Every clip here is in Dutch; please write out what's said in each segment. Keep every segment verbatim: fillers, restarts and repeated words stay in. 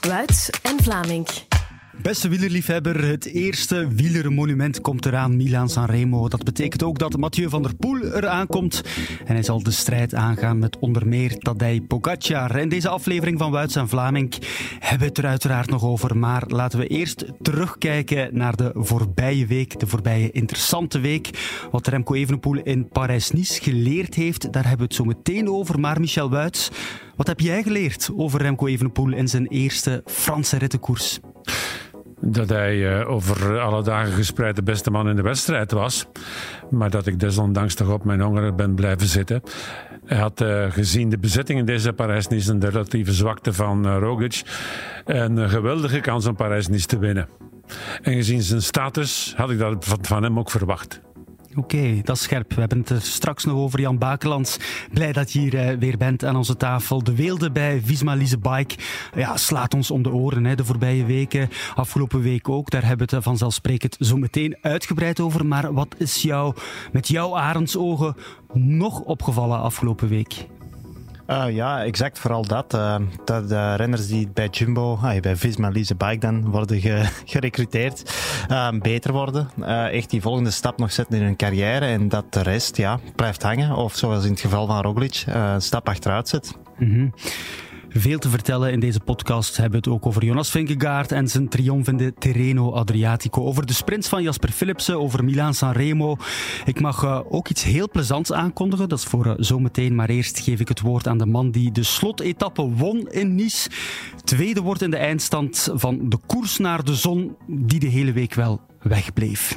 Wout en Vlamink. Beste wielerliefhebber, het eerste wielermonument komt eraan, Milaan-San Remo. Dat betekent ook dat Mathieu van der Poel eraan komt. En hij zal de strijd aangaan met onder meer Tadej Pogacar. In deze aflevering van Wout en Vlamink hebben we het er uiteraard nog over. Maar laten we eerst terugkijken naar de voorbije week. De voorbije interessante week. Wat Remco Evenepoel in Parijs-Nice geleerd heeft, daar hebben we het zo meteen over. Maar Michel Wuyts, wat heb jij geleerd over Remco Evenepoel in zijn eerste Franse rittenkoers? Dat hij uh, over alle dagen gespreid de beste man in de wedstrijd was. Maar dat ik desondanks toch op mijn hongeren ben blijven zitten. Hij had uh, gezien de bezetting in deze Parijs-Nice en de relatieve zwakte van uh, Roglic een geweldige kans om Parijs-Nice te winnen. En gezien zijn status had ik dat van, van hem ook verwacht. Oké, okay, dat is scherp. We hebben het er straks nog over. Jan Bakelands, blij dat je hier uh, weer bent aan onze tafel. De weelde bij Visma Lease Bike ja, slaat ons om de oren hè, de voorbije weken. Afgelopen week ook. Daar hebben we het vanzelfsprekend zo meteen uitgebreid over. Maar wat is jou met jouw arendsogen nog opgevallen afgelopen week? Uh, ja, exact. Vooral dat. Uh, dat de renners die bij Jumbo, uh, bij Visma Lease Bike dan, worden ge, gerecruiteerd, uh, beter worden. Uh, echt die volgende stap nog zetten in hun carrière en dat de rest ja, blijft hangen. Of zoals in het geval van Roglic, uh, een stap achteruit zet. Mm-hmm. Veel te vertellen in deze podcast. Hebben we het ook over Jonas Vingegaard en zijn triomf in de Tirreno Adriatico. Over de sprints van Jasper Philipsen, over Milaan-San Remo. Ik mag uh, ook iets heel plezants aankondigen. Dat is voor uh, zometeen. Maar eerst geef ik het woord aan de man die de slotetappe won in Nice. Tweede wordt in de eindstand van de koers naar de zon, die de hele week wel wegbleef.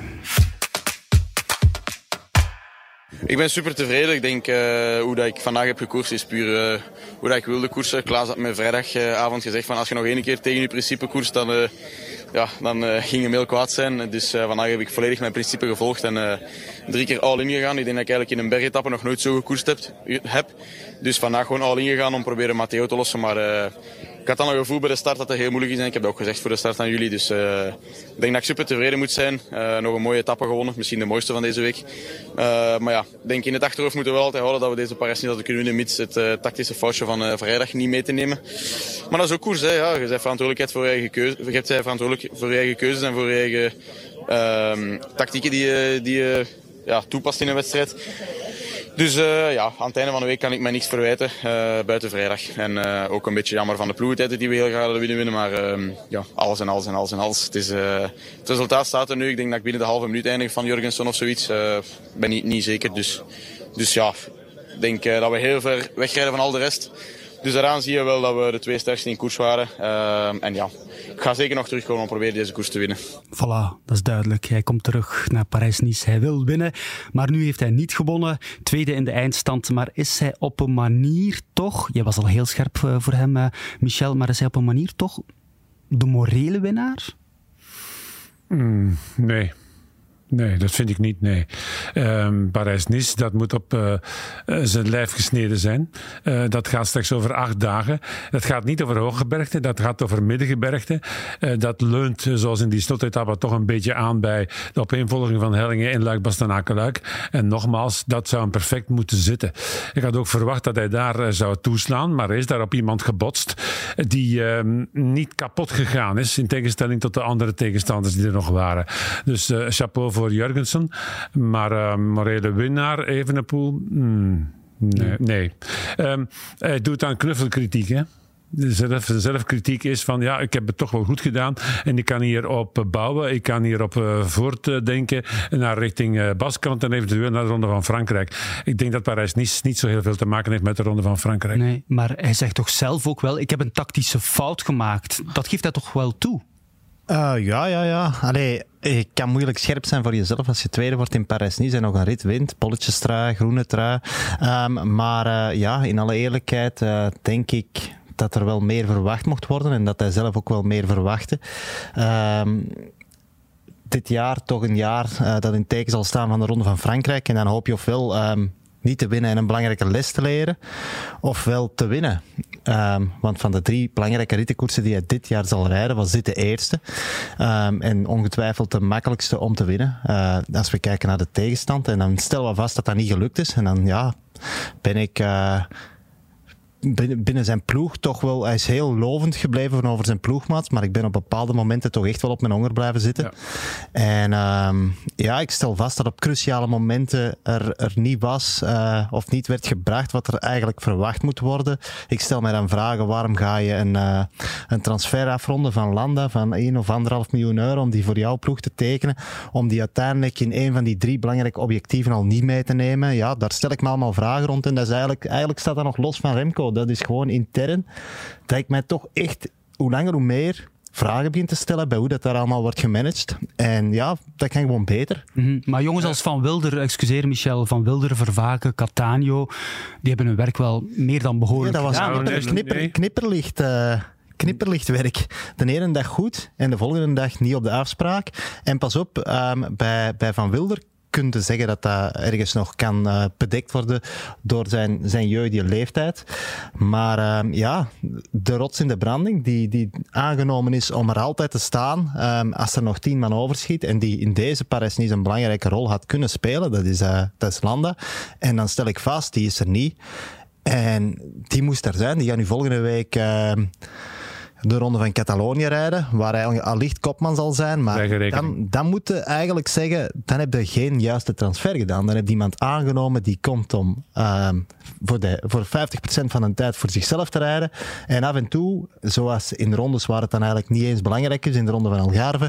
Ik ben super tevreden. Ik denk uh, hoe dat ik vandaag heb gekoerst is puur uh, hoe dat ik wilde koersen. Klaas had me vrijdagavond gezegd van als je nog één keer tegen je principe koerst, dan, uh, ja, dan uh, ging je heel kwaad zijn. Dus uh, vandaag heb ik volledig mijn principe gevolgd en uh, drie keer all-in gegaan. Ik denk dat ik eigenlijk in een bergetappe nog nooit zo gekoerst heb. heb. Dus vandaag gewoon all-in gegaan om proberen Matteo te lossen. Maar uh, ik had dan een gevoel bij de start dat het heel moeilijk is. En ik heb dat ook gezegd voor de start aan jullie. Dus uh, ik denk dat ik super tevreden moet zijn. Uh, nog een mooie etappe gewonnen. Misschien de mooiste van deze week. Uh, maar ja, ik denk in het achterhoofd moeten we wel altijd houden dat we deze Parijs niet hadden kunnen winnen. Mits het uh, tactische foutje van uh, vrijdag niet mee te nemen. Maar dat is ook koers. Hè, ja. Je hebt verantwoordelijkheid voor je eigen keuze. Je hebt verantwoordelijk voor je eigen keuzes en voor je eigen uh, tactieken die je, die je ja, toepast in een wedstrijd. Dus uh, ja, aan het einde van de week kan ik mij niks verwijten, uh, buiten vrijdag. En uh, ook een beetje jammer van de ploegentijd die we heel graag hadden willen winnen. Maar uh, ja, alles en alles en alles en alles. Het, is, uh, het resultaat staat er nu. Ik denk dat ik binnen de halve minuut eindig van Jorgensen of zoiets. Ik uh, ben niet, niet zeker. Dus, dus ja, ik denk uh, dat we heel ver wegrijden van al de rest. Dus daaraan zie je wel dat we de twee sterkste in koers waren. Uh, en ja, ik ga zeker nog terugkomen om proberen deze koers te winnen. Voilà, dat is duidelijk. Hij komt terug naar Parijs-Nice. Hij wil winnen, maar nu heeft hij niet gewonnen. Tweede in de eindstand, maar is hij op een manier toch... Jij was al heel scherp voor hem, uh, Michel, maar is hij op een manier toch de morele winnaar? Mm, nee. Nee, dat vind ik niet, nee. Um, Parijs-Nice, dat moet op uh, zijn lijf gesneden zijn. Uh, dat gaat straks over acht dagen. Dat gaat niet over hooggebergte, dat gaat over middengebergte. Uh, dat leunt, zoals in die slotetappe, toch een beetje aan bij de opeenvolging van hellingen in Luik-Bastenaken-Luik. En nogmaals, dat zou hem perfect moeten zitten. Ik had ook verwacht dat hij daar uh, zou toeslaan, maar er is daar op iemand gebotst die uh, niet kapot gegaan is, in tegenstelling tot de andere tegenstanders die er nog waren. Dus uh, chapeau voor Jorgensen, maar uh, morele winnaar Evenepoel, hmm, nee. nee. Um, hij doet aan knuffelkritiek, hè. Zelf, zelfkritiek is van ja, ik heb het toch wel goed gedaan en ik kan hierop bouwen, ik kan hierop uh, voortdenken naar richting uh, Baskeland en eventueel naar de Ronde van Frankrijk. Ik denk dat Parijs-Nice niet zo heel veel te maken heeft met de Ronde van Frankrijk. Nee, maar hij zegt toch zelf ook wel, ik heb een tactische fout gemaakt. Dat geeft hij toch wel toe? Uh, ja, ja, ja. Allee, het kan moeilijk scherp zijn voor jezelf als je tweede wordt in Parijs-Nice en nog een rit wint. Polletjestrui, groene trui. Um, maar uh, ja, in alle eerlijkheid uh, denk ik dat er wel meer verwacht mocht worden en dat hij zelf ook wel meer verwachtte. Um, dit jaar toch een jaar uh, dat in het teken zal staan van de Ronde van Frankrijk en dan hoop je ofwel um, niet te winnen en een belangrijke les te leren, ofwel te winnen. Um, want van de drie belangrijke rittenkoersen die hij dit jaar zal rijden, was dit de eerste. Um, en ongetwijfeld de makkelijkste om te winnen. Uh, als we kijken naar de tegenstand. En dan stellen we vast dat dat niet gelukt is. En dan ja, ben ik... Uh, binnen zijn ploeg toch wel... Hij is heel lovend gebleven over zijn ploegmaat, maar ik ben op bepaalde momenten toch echt wel op mijn honger blijven zitten. Ja. En um, ja, ik stel vast dat op cruciale momenten er, er niet was uh, of niet werd gebracht wat er eigenlijk verwacht moet worden. Ik stel mij dan vragen, waarom ga je een, uh, een transfer afronden van Landa van één of anderhalf miljoen euro om die voor jouw ploeg te tekenen, om die uiteindelijk in een van die drie belangrijke objectieven al niet mee te nemen. Ja, daar stel ik me allemaal vragen rond en dat is eigenlijk, eigenlijk staat dat nog los van Remco. Dat is gewoon intern dat ik mij toch echt hoe langer hoe meer vragen begin te stellen bij hoe dat daar allemaal wordt gemanaged. En ja, dat kan gewoon beter. Mm-hmm. Maar jongens als Van Wilder, excuseer Michel, Van Wilder, Vervaken, Cattaneo, die hebben hun werk wel meer dan behoorlijk gedaan. Ja, dat was gedaan. knipper, knipper, knipperlicht... Uh, knipperlichtwerk. De ene dag goed en de volgende dag niet op de afspraak. En pas op, um, bij, bij Van Wilder kun je zeggen dat dat ergens nog kan uh, bedekt worden door zijn, zijn jeugdige leeftijd. Maar um, ja, de rots in de branding, die, die aangenomen is om er altijd te staan um, als er nog tien man overschiet en die in deze Parijs-Nice een belangrijke rol had kunnen spelen, dat is, uh, dat is Landa. En dan stel ik vast, die is er niet. En die moest er zijn. Die gaat nu volgende week uh, de Ronde van Catalonië rijden, waar hij allicht kopman zal zijn. Maar dan, dan moet je eigenlijk zeggen, dan heb je geen juiste transfer gedaan. Dan heb je iemand aangenomen die komt om uh, voor, de, voor vijftig procent van de tijd voor zichzelf te rijden. En af en toe, zoals in rondes waar het dan eigenlijk niet eens belangrijk is, in de Ronde van Algarve,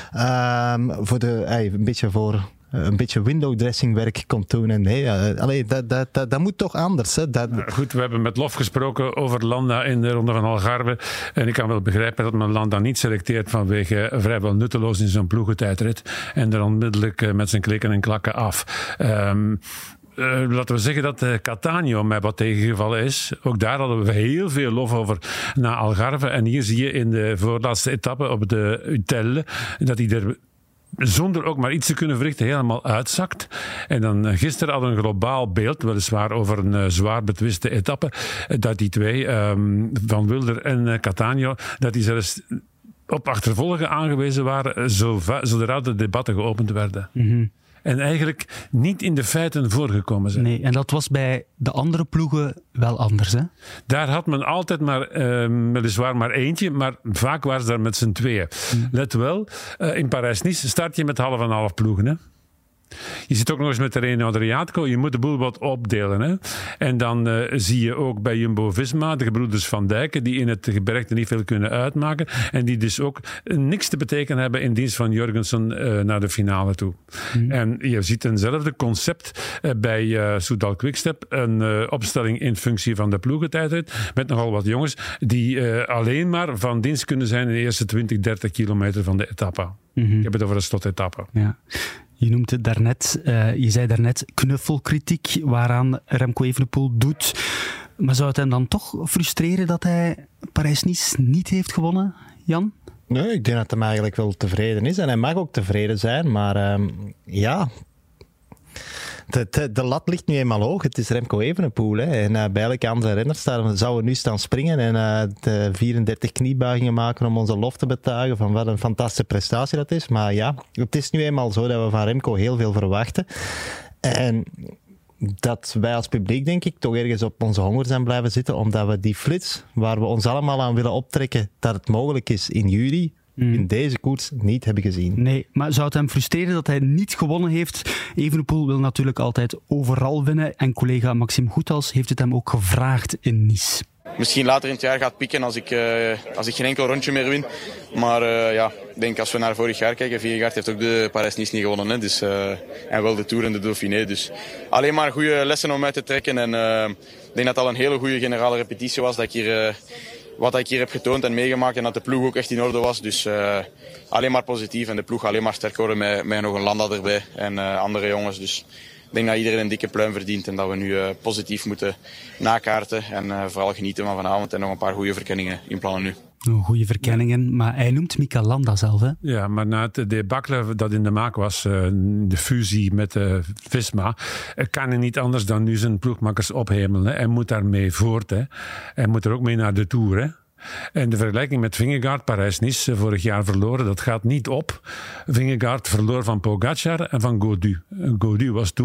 uh, voor de, uh, een beetje voor... een beetje window dressing werk komt doen. En nee, uh, allee, dat, dat, dat, dat moet toch anders. Hè? Dat... Nou, goed, we hebben met lof gesproken over Landa in de Ronde van Algarve. En ik kan wel begrijpen dat men Landa niet selecteert vanwege vrijwel nutteloos in zijn ploegentijdrit. En er onmiddellijk uh, met zijn klikken en klakken af. Um, Uh, laten we zeggen dat uh, Cattaneo mij wat tegengevallen is. Ook daar hadden we heel veel lof over na Algarve. En hier zie je in de voorlaatste etappe op de Utelle dat hij er zonder ook maar iets te kunnen verrichten helemaal uitzakt. En dan uh, gisteren hadden we een globaal beeld, weliswaar over een uh, zwaar betwiste etappe, uh, dat die twee, um, Van Wilder en uh, Cattaneo, dat die zelfs op achtervolgen aangewezen waren, uh, zodra de debatten geopend werden. Mm-hmm. En eigenlijk niet in de feiten voorgekomen zijn. Nee, en dat was bij de andere ploegen wel anders, hè? Daar had men altijd maar, uh, weliswaar maar eentje, maar vaak waren ze daar met z'n tweeën. Mm. Let wel, uh, in Parijs-Nice start je met half en half ploegen, hè? Je zit ook nog eens met de Reno Adriatico. Je moet de boel wat opdelen. Hè? En dan uh, zie je ook bij Jumbo-Visma de gebroeders Van Dijken, die in het gebergte niet veel kunnen uitmaken. En die dus ook niks te betekenen hebben in dienst van Jorgensen uh, naar de finale toe. Mm. En je ziet eenzelfde concept uh, bij uh, Soudal Quickstep. Een uh, opstelling in functie van de ploegentijdrit. Met nogal wat jongens die uh, alleen maar van dienst kunnen zijn in de eerste twintig, dertig kilometer van de etappe. Mm-hmm. Ik heb het over de slotetappe. Ja. Je noemt het daarnet, uh, je zei daarnet knuffelkritiek waaraan Remco Evenepoel doet. Maar zou het hem dan toch frustreren dat hij Parijs-Nice niet heeft gewonnen, Jan? Nee, ik denk dat hij eigenlijk wel tevreden is. En hij mag ook tevreden zijn, maar uh, ja... De, de, de lat ligt nu eenmaal hoog. Het is Remco Evenepoel. Hè. En uh, bij elke andere renner staan, zouden we nu staan springen en uh, de vierendertig kniebuigingen maken om onze lof te betuigen van wat een fantastische prestatie dat is. Maar ja, het is nu eenmaal zo dat we van Remco heel veel verwachten. En dat wij als publiek, denk ik, toch ergens op onze honger zijn blijven zitten, omdat we die flits, waar we ons allemaal aan willen optrekken, dat het mogelijk is in juli, Mm. in deze koers niet hebben gezien. Nee, maar zou het hem frustreren dat hij niet gewonnen heeft? Evenepoel wil natuurlijk altijd overal winnen en collega Maxime Goethals heeft het hem ook gevraagd in Nice. Misschien later in het jaar gaat pieken als ik, uh, als ik geen enkel rondje meer win. Maar uh, ja, ik denk als we naar vorig jaar kijken, Vingegaard heeft ook de Parijs-Nice niet gewonnen. Hè, dus, uh, en wel de Tour en de Dauphiné. Dus alleen maar goede lessen om uit te trekken. En uh, ik denk dat het al een hele goede generale repetitie was. Dat ik hier... Uh, wat ik hier heb getoond en meegemaakt en dat de ploeg ook echt in orde was. Dus uh, alleen maar positief en de ploeg alleen maar sterk worden met, met nog een Landa erbij en uh, andere jongens. Dus ik denk dat iedereen een dikke pluim verdient en dat we nu uh, positief moeten nakaarten en uh, vooral genieten van vanavond en nog een paar goede verkenningen inplannen nu. Goede verkenningen, maar hij noemt Mikel Landa zelf, hè? Ja, maar na het debacle dat in de maak was, de fusie met uh, Visma, kan hij niet anders dan nu zijn ploegmakkers ophemelen. Hè. Hij moet daarmee voort. Hè. Hij moet er ook mee naar de Tour. Hè. En de vergelijking met Vingegaard, Parijs-Nice, vorig jaar verloren, dat gaat niet op. Vingegaard verloor van Pogacar en van Gaudu. Gaudu was toen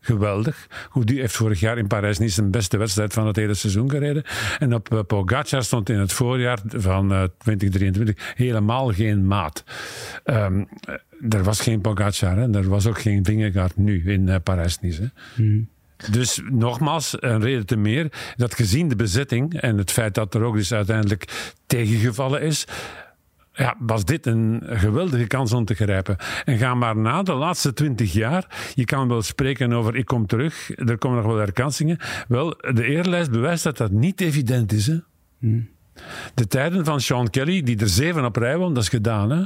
geweldig. Goed, die heeft vorig jaar in Parijs-Nice zijn beste wedstrijd van het hele seizoen gereden. En op uh, Pogacar stond in het voorjaar van uh, twintig drieëntwintig helemaal geen maat. Um, er was geen Pogacar, hè? Er was ook geen Vingegaard nu in uh, Parijs-Nice. Hmm. Dus nogmaals, een reden te meer dat gezien de bezetting en het feit dat er ook dus uiteindelijk tegengevallen is, ja, was dit een geweldige kans om te grijpen. En ga maar na de laatste twintig jaar. Je kan wel spreken over ik kom terug, er komen nog wel herkansingen. Wel, de eerlijst bewijst dat dat niet evident is. Hè? Hmm. De tijden van Sean Kelly, die er zeven op rij won, dat is gedaan, hè?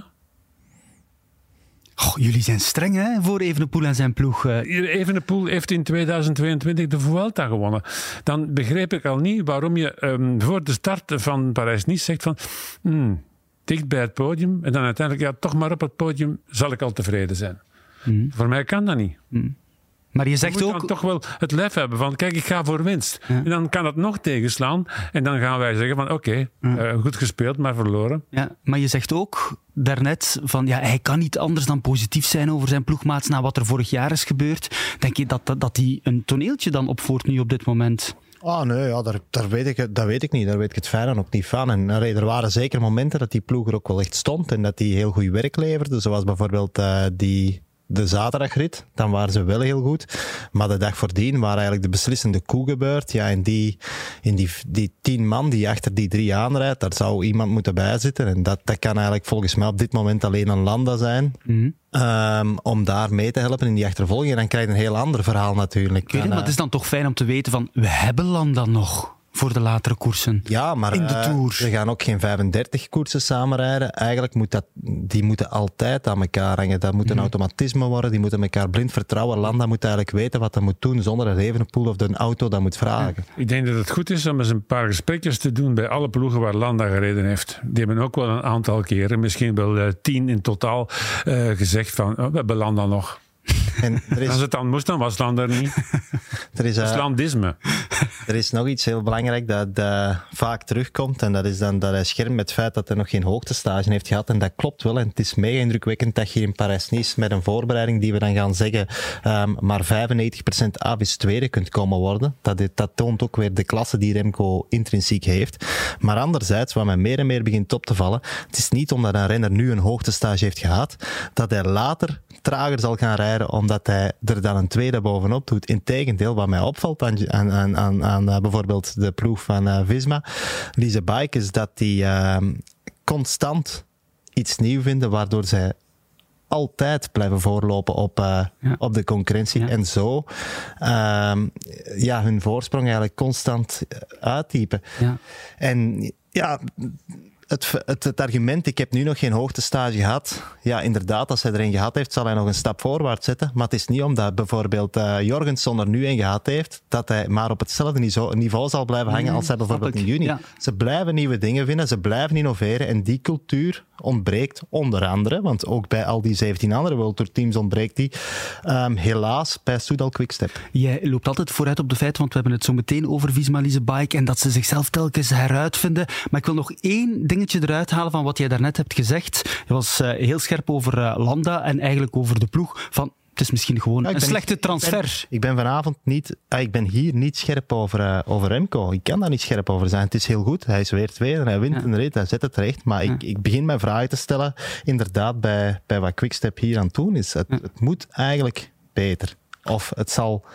Oh, jullie zijn streng, hè, voor Evenepoel en zijn ploeg. Evenepoel heeft in tweeduizend tweeëntwintig de Vuelta gewonnen. Dan begreep ik al niet waarom je um, voor de start van Parijs-Nice zegt van hmm, dicht bij het podium en dan uiteindelijk, ja, toch maar op het podium zal ik al tevreden zijn. Mm. Voor mij kan dat niet. Mm. Maar je zegt je moet ook... dan toch wel het lef hebben van, kijk, ik ga voor winst. Ja. En dan kan dat nog tegenslaan. En dan gaan wij zeggen van, oké, okay, ja. uh, goed gespeeld, maar verloren. Ja, maar je zegt ook daarnet van, ja, hij kan niet anders dan positief zijn over zijn ploegmaats na wat er vorig jaar is gebeurd. Denk je dat, dat, dat hij een toneeltje dan opvoert nu op dit moment? Ah, oh, nee, ja, daar, daar weet ik, dat weet ik niet. Daar weet ik het fijne ook niet van. En er waren zeker momenten dat die ploeg er ook wel echt stond en dat die heel goed werk leverde. Zoals bijvoorbeeld uh, die... de zaterdagrit, dan waren ze wel heel goed. Maar de dag voordien waar eigenlijk de beslissende koe gebeurt. Ja, en die, in die, die tien man die achter die drie aanrijdt, daar zou iemand moeten bijzitten. En dat, dat kan eigenlijk volgens mij op dit moment alleen een Landa zijn. Mm-hmm. Um, om daar mee te helpen in die achtervolging. En dan krijg je een heel ander verhaal natuurlijk. Okay, maar het is dan toch fijn om te weten van, we hebben Landa nog voor de latere koersen. Ja, maar in de Tour. Uh, we gaan ook geen vijfendertig koersen samenrijden. Eigenlijk moet dat, die moeten altijd aan elkaar hangen. Dat moet een mm. automatisme worden. Die moeten elkaar blind vertrouwen. Landa moet eigenlijk weten wat hij moet doen zonder dat Evenepoel of de auto dat moet vragen. Ja. Ik denk dat het goed is om eens een paar gesprekjes te doen bij alle ploegen waar Landa gereden heeft. Die hebben ook wel een aantal keren, misschien wel uh, tien in totaal, uh, gezegd van, oh, we hebben Landa nog. En er is... Als het dan moest, dan was Landa er niet. Er is, uh... Islandisme. Er is nog iets heel belangrijk dat uh, vaak terugkomt en dat is dan dat hij schermt met het feit dat hij nog geen hoogtestage heeft gehad en dat klopt wel en het is mega indrukwekkend dat je hier in Parijs-Nice met een voorbereiding die we dan gaan zeggen um, maar vijfennegentig procent af is tweede kunt komen worden. Dat, dat toont ook weer de klasse die Remco intrinsiek heeft. Maar anderzijds, wat mij meer en meer begint op te vallen, het is niet omdat een renner nu een hoogtestage heeft gehad, dat hij later trager zal gaan rijden omdat hij er dan een tweede bovenop doet. Integendeel, wat mij opvalt aan, aan, aan, aan, aan uh, bijvoorbeeld de ploeg van uh, Visma, Lise Bike, is dat die uh, constant iets nieuws vinden, waardoor zij altijd blijven voorlopen op, uh, ja. op de concurrentie. Ja. En zo uh, ja, hun voorsprong eigenlijk constant uittypen. Ja. En ja... Het, het, het argument, ik heb nu nog geen hoogtestage gehad. Ja, inderdaad, als hij er een gehad heeft, zal hij nog een stap voorwaarts zetten. Maar het is niet omdat bijvoorbeeld uh, Jorgensen er nu een gehad heeft, dat hij maar op hetzelfde niveau, niveau zal blijven hangen als hij bijvoorbeeld in juni. Ja. Ze blijven nieuwe dingen vinden, ze blijven innoveren en die cultuur ontbreekt onder andere, want ook bij al die zeventien andere World Tour teams ontbreekt die, um, helaas bij Soudal Quickstep. Jij loopt altijd vooruit op de feiten, want we hebben het zo meteen over Visma Lease Bike en dat ze zichzelf telkens heruitvinden. Maar ik wil nog één dingetje eruit halen van wat jij daarnet hebt gezegd. Je was uh, heel scherp over uh, Landa en eigenlijk over de ploeg van het is misschien gewoon ja, een slechte niet, transfer. Ik ben, ik ben vanavond niet... Uh, ik ben hier niet scherp over, uh, over Remco. Ik kan daar niet scherp over zijn. Het is heel goed. Hij is weer tweede en hij wint ja. een rit. Hij zet het terecht. Maar ja. ik, ik begin mijn vragen te stellen. Inderdaad, bij, bij wat Quickstep hier aan het doen is. Het, ja. het moet eigenlijk beter. Of het zal...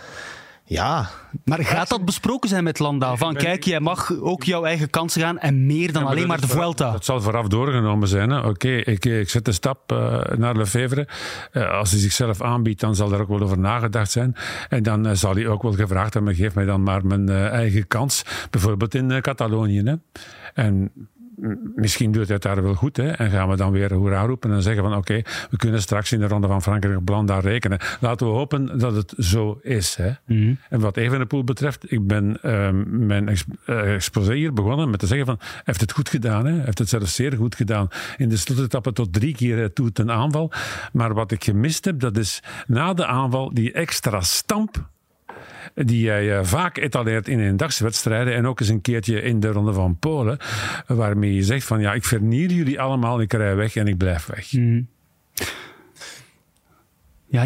Ja. Maar gaat dat besproken zijn met Landa? Van kijk, jij mag ook jouw eigen kansen gaan en meer dan ja, maar alleen maar de Vuelta. Dat zal vooraf doorgenomen zijn. Oké, okay, ik, ik zet de stap uh, naar Lefevre. Uh, als hij zichzelf aanbiedt, dan zal daar ook wel over nagedacht zijn. En dan uh, zal hij ook wel gevraagd hebben, geef mij dan maar mijn uh, eigen kans. Bijvoorbeeld in uh, Catalonië. Hè. En... Misschien doet hij het daar wel goed, hè? En gaan we dan weer hoera roepen en zeggen van oké, okay, we kunnen straks in de Ronde van Frankrijk op Landa rekenen. Laten we hopen dat het zo is. Hè? Mm-hmm. En wat Evenepoel betreft, ik ben uh, mijn exp- uh, exposé hier begonnen met te zeggen van, hij heeft het goed gedaan, hè? Hij heeft het zelfs zeer goed gedaan. In de slotetappe tot drie keer toe ten aanval. Maar wat ik gemist heb, dat is na de aanval die extra stamp die hij uh, vaak etaleert in eendagswedstrijden en ook eens een keertje in de Ronde van Polen, waarmee je zegt van ja, ik verniel jullie allemaal, ik rij weg en ik blijf weg. Mm. Ja, Jan?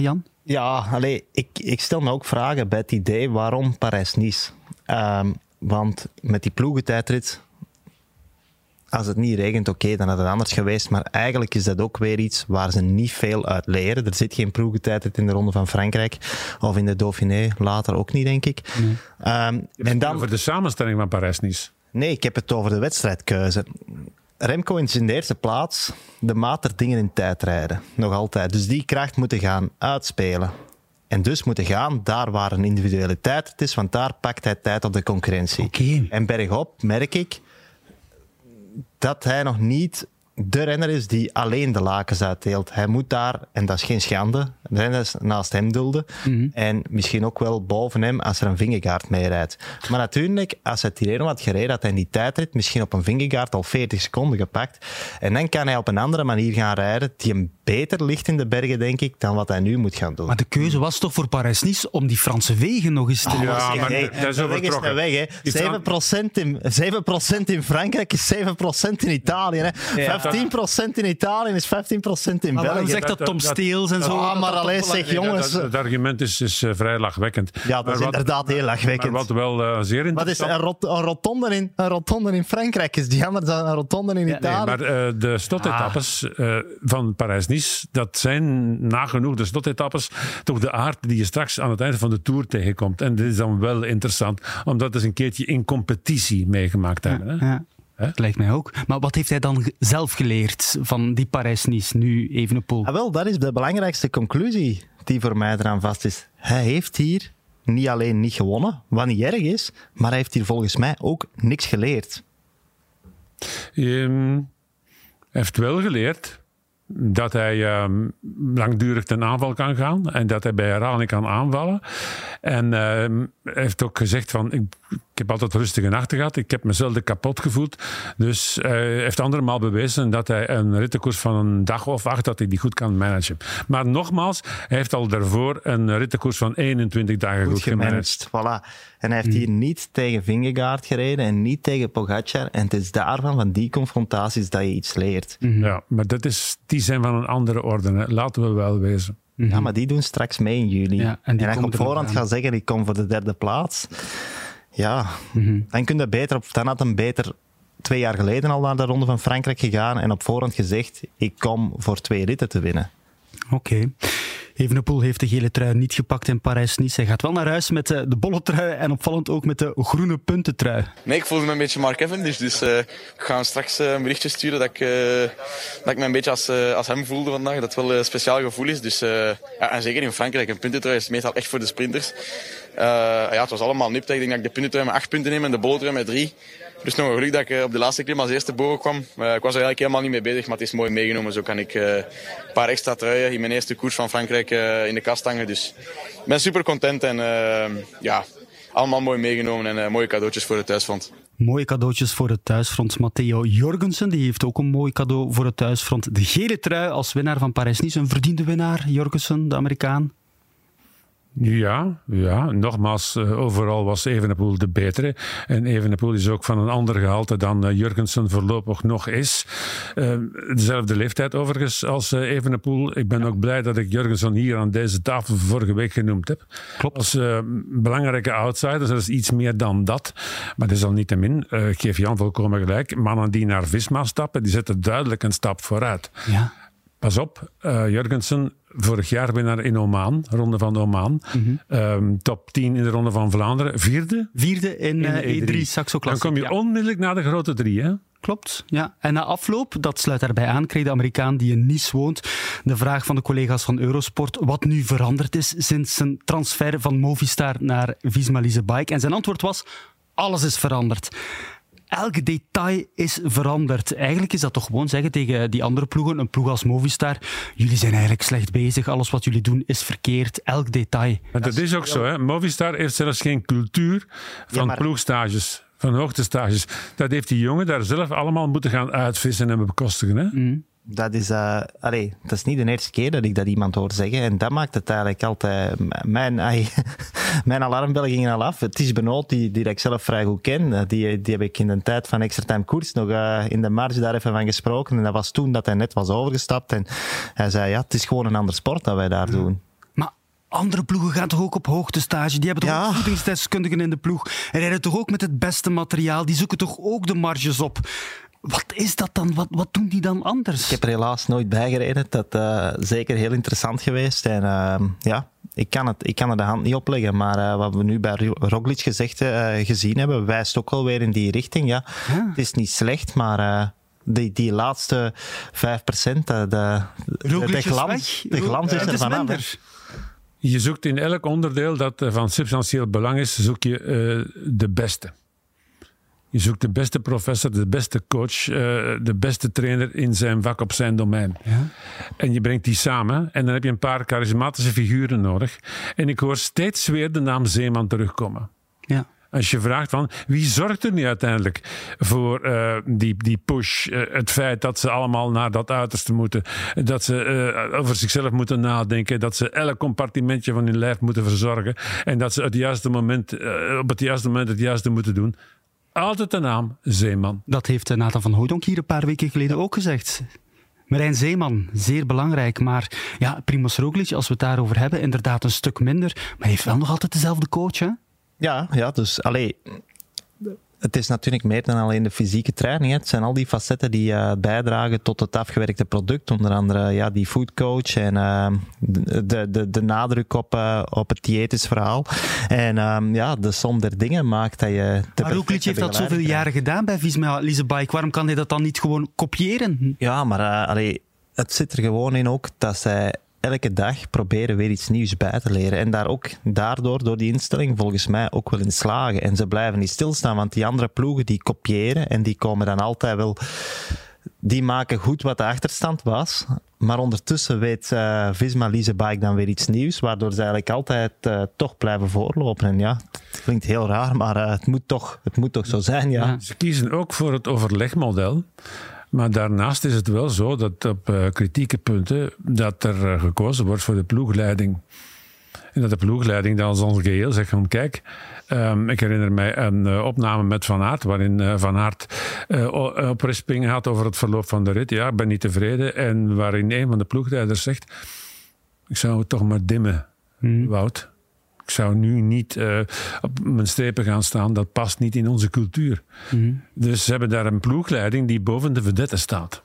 Ja, allee, ik, ik stel me ook vragen bij het idee waarom Parijs-Nice. Um, want met die ploegentijdrit, als het niet regent, oké, okay, dan had het anders geweest. Maar eigenlijk is dat ook weer iets waar ze niet veel uit leren. Er zit geen ploegentijdrit in de Ronde van Frankrijk. Of in de Dauphiné, later ook niet, denk ik. Nee. Um, en dan, over de samenstelling van Parijs-Nice? Nee, ik heb het over de wedstrijdkeuze. Remco is in de eerste plaats de maat der dingen in tijdrijden. Nog altijd. Dus die kracht moeten gaan uitspelen. En dus moeten gaan daar waar een individuele tijdrit is, want daar pakt hij tijd op de concurrentie. Okay. En bergop merk ik dat hij nog niet de renner is die alleen de lakens uitdeelt. Hij moet daar, en dat is geen schande, renners naast hem dulden. Mm-hmm. En misschien ook wel boven hem als er een Vingegaard mee rijdt. Maar natuurlijk, als hij Tirreno had gereden, had hij in die tijdrit misschien op een Vingegaard al veertig seconden gepakt. En dan kan hij op een andere manier gaan rijden die hem beter ligt in de bergen, denk ik, dan wat hij nu moet gaan doen. Maar de keuze was toch voor Parijs-Nice om die Franse wegen nog eens te... Oh, ja, maar hey, dat is de weg is de weg, hè. zeven procent in, zeven procent in Frankrijk is zeven procent in Italië. Hè. Ja. vijftien procent in Italië is vijftien procent in maar België. Waarom zegt dat Tom Steels en zo? Ah, maar alleen zeg, jongens... Dat, dat argument is, is uh, vrij lachwekkend. Ja, dat maar is wat, inderdaad heel lachwekkend. Maar wat wel uh, zeer interessant... Wat is een, rot, een, rotonde in, een rotonde in Frankrijk is die anders dan een rotonde in ja, Italië? Nee, maar uh, de slotetappes ah. uh, van Parijs-Nice, dat zijn nagenoeg de slotetappes toch de aard die je straks aan het einde van de Tour tegenkomt. En dit is dan wel interessant, omdat we eens een keertje in competitie meegemaakt hebben. Ja, hè? ja. Huh? Dat lijkt mij ook. Maar wat heeft hij dan zelf geleerd van die Parijs-Nice, nu Evenepoel? Ah, wel, dat is de belangrijkste conclusie die voor mij eraan vast is. Hij heeft hier niet alleen niet gewonnen, wat niet erg is, maar hij heeft hier volgens mij ook niks geleerd. Um, hij heeft wel geleerd dat hij um, langdurig ten aanval kan gaan en dat hij bij herhaling kan aanvallen. En uh, hij heeft ook gezegd van, ik, ik heb altijd rustige nachten gehad, ik heb mezelf kapot gevoeld. Dus uh, hij heeft andermaal bewezen dat hij een rittenkoers van een dag of acht, dat hij die goed kan managen. Maar nogmaals, hij heeft al daarvoor een rittenkoers van eenentwintig dagen goed, goed gemanaged. Voilà. En hij heeft hier hmm. niet tegen Vingegaard gereden en niet tegen Pogacar. En het is daarvan, van die confrontaties, dat je iets leert. Mm-hmm. Ja, maar dat is, die zijn van een andere orde. Hè. Laten we wel wezen. Mm-hmm. Ja, maar die doen straks mee in juli. Ja, en die en als je op voorhand gaat zeggen, ik kom voor de derde plaats. Ja, mm-hmm. dan kun je beter op, dan had hem beter twee jaar geleden al naar de Ronde van Frankrijk gegaan en op voorhand gezegd, ik kom voor twee ritten te winnen. Oké. Okay. Evenepoel heeft de gele trui niet gepakt in Parijs-Nice. Hij gaat wel naar huis met de bolle trui en opvallend ook met de groene puntentrui. Nee, ik voelde me een beetje Mark Cavendish, dus uh, ik ga hem straks uh, een berichtje sturen dat ik, uh, dat ik me een beetje als, uh, als hem voelde vandaag. Dat het wel een speciaal gevoel is. Dus, uh, ja, en zeker in Frankrijk, een puntentrui is meestal echt voor de sprinters. Uh, ja, het was allemaal nipt. Ik denk dat ik de puntentrui met acht punten neem en de bolle trui met drie. Dus nog een geluk dat ik op de laatste klim als eerste boven kwam. Uh, ik was er eigenlijk helemaal niet mee bezig, maar het is mooi meegenomen. Zo kan ik uh, een paar extra truien in mijn eerste koers van Frankrijk uh, in de kast hangen. Dus ik ben super content en uh, ja, allemaal mooi meegenomen en uh, mooie cadeautjes voor het thuisfront. Mooie cadeautjes voor het thuisfront. Matteo Jorgensen, die heeft ook een mooi cadeau voor het thuisfront. De gele trui als winnaar van Parijs-Nice. Een verdiende winnaar, Jorgensen, de Amerikaan. Ja, ja, nogmaals, uh, overal was Evenepoel de betere. En Evenepoel is ook van een ander gehalte dan uh, Jurgensen voorlopig nog is. Uh, dezelfde leeftijd overigens als uh, Evenepoel. Ik ben ja. ook blij dat ik Jurgensen hier aan deze tafel vorige week genoemd heb. Klopt. Als uh, belangrijke outsider, dat is iets meer dan dat. Maar desalniettemin, uh, ik geef Jan volkomen gelijk. Mannen die naar Visma stappen, die zetten duidelijk een stap vooruit. Ja. Pas op, uh, Jurgensen, vorig jaar winnaar in Oman, Ronde van Oman. Mm-hmm. Um, top tien in de Ronde van Vlaanderen. Vierde? Vierde in, in uh, E drie Saxo Classic. Dan kom je ja. onmiddellijk naar de grote drie, hè? Klopt, ja. En na afloop, dat sluit daarbij aan, kreeg de Amerikaan die in Nice woont de vraag van de collega's van Eurosport wat nu veranderd is sinds zijn transfer van Movistar naar Visma Lease Bike. En zijn antwoord was, alles is veranderd. Elk detail is veranderd. Eigenlijk is dat toch gewoon zeggen tegen die andere ploegen, een ploeg als Movistar, jullie zijn eigenlijk slecht bezig, alles wat jullie doen is verkeerd, elk detail. Maar dat is ook zo, hè. Movistar heeft zelfs geen cultuur van ja, maar... ploegstages, van hoogtestages. Dat heeft die jongen daar zelf allemaal moeten gaan uitvissen en bekostigen, hè. Mm. Dat is, uh, allee, dat is niet de eerste keer dat ik dat iemand hoor zeggen. En dat maakt het eigenlijk altijd... Mijn, ay, mijn alarmbellen gingen al af. Het is Benoot, die, die ik zelf vrij goed ken. Die, die heb ik in de tijd van Extra Time Koers nog uh, in de marge daar even van gesproken. En dat was toen dat hij net was overgestapt. En hij zei, ja, het is gewoon een ander sport dat wij daar doen. Maar andere ploegen gaan toch ook op hoogtestage? Die hebben toch Ja. ook voedingsdeskundigen in de ploeg? En rijden toch ook met het beste materiaal? Die zoeken toch ook de marges op? Wat is dat dan? Wat, wat doen die dan anders? Ik heb er helaas nooit bij gereden. Dat is uh, zeker heel interessant geweest. En uh, ja, ik kan, het, ik kan er de hand niet op leggen. Maar uh, wat we nu bij Roglic gezegd, uh, gezien hebben, wijst ook wel weer in die richting. Ja. Ja. Het is niet slecht, maar uh, die, die laatste vijf procent, uh, de, de, Roglic de is glans, weg. de glans Ja, is het er is vanaf. hè. minder. Je zoekt in elk onderdeel dat uh, van substantieel belang is, zoek je uh, de beste. Je zoekt de beste professor, de beste coach, uh, de beste trainer in zijn vak op zijn domein. Ja. En je brengt die samen en dan heb je een paar charismatische figuren nodig. En ik hoor steeds weer de naam Zeeman terugkomen. Ja. Als je vraagt van wie zorgt er nu uiteindelijk voor uh, die, die push, uh, het feit dat ze allemaal naar dat uiterste moeten, dat ze uh, over zichzelf moeten nadenken, dat ze elk compartimentje van hun lijf moeten verzorgen en dat ze het juiste moment, uh, op het juiste moment het juiste moeten doen. Altijd de naam Zeeman. Dat heeft Nathan van Hooydonk hier een paar weken geleden ook gezegd. Marijn Zeeman, zeer belangrijk. Maar ja, Primož Roglic, als we het daarover hebben, inderdaad een stuk minder. Maar hij heeft wel nog altijd dezelfde coach, hè? Ja, ja, dus allee, het is natuurlijk meer dan alleen de fysieke training. Hè. Het zijn al die facetten die uh, bijdragen tot het afgewerkte product. Onder andere ja, die foodcoach en uh, de, de, de nadruk op, uh, op het diëtisch verhaal. En um, ja, de som der dingen maakt dat je... Maar Roglic heeft dat zoveel jaren gedaan bij Visma Lease Bike. Waarom kan hij dat dan niet gewoon kopiëren? Ja, maar uh, allee, het zit er gewoon in ook dat zij elke dag proberen weer iets nieuws bij te leren. En daar ook, daardoor, door die instelling, volgens mij ook wel in slagen. En ze blijven niet stilstaan, want die andere ploegen die kopiëren en die komen dan altijd wel... Die maken goed wat de achterstand was. Maar ondertussen weet uh, Visma Lease Bike dan weer iets nieuws, waardoor ze eigenlijk altijd uh, toch blijven voorlopen. En ja, het klinkt heel raar, maar uh, het, moet toch, het moet toch zo zijn, ja. Ja. Ze kiezen ook voor het overlegmodel. Maar daarnaast is het wel zo dat op uh, kritieke punten dat er uh, gekozen wordt voor de ploegleiding. En dat de ploegleiding dan als ons geheel zegt van kijk, um, ik herinner mij een uh, opname met Van Aert, waarin uh, Van Aert uh, oprispingen had over het verloop van de rit. Ja, ik ben niet tevreden. En waarin een van de ploegleiders zegt, ik zou het toch maar dimmen, Hmm. Wout. Ik zou nu niet uh, op mijn strepen gaan staan. Dat past niet in onze cultuur. Hmm. Dus ze hebben daar een ploegleiding die boven de vedette staat.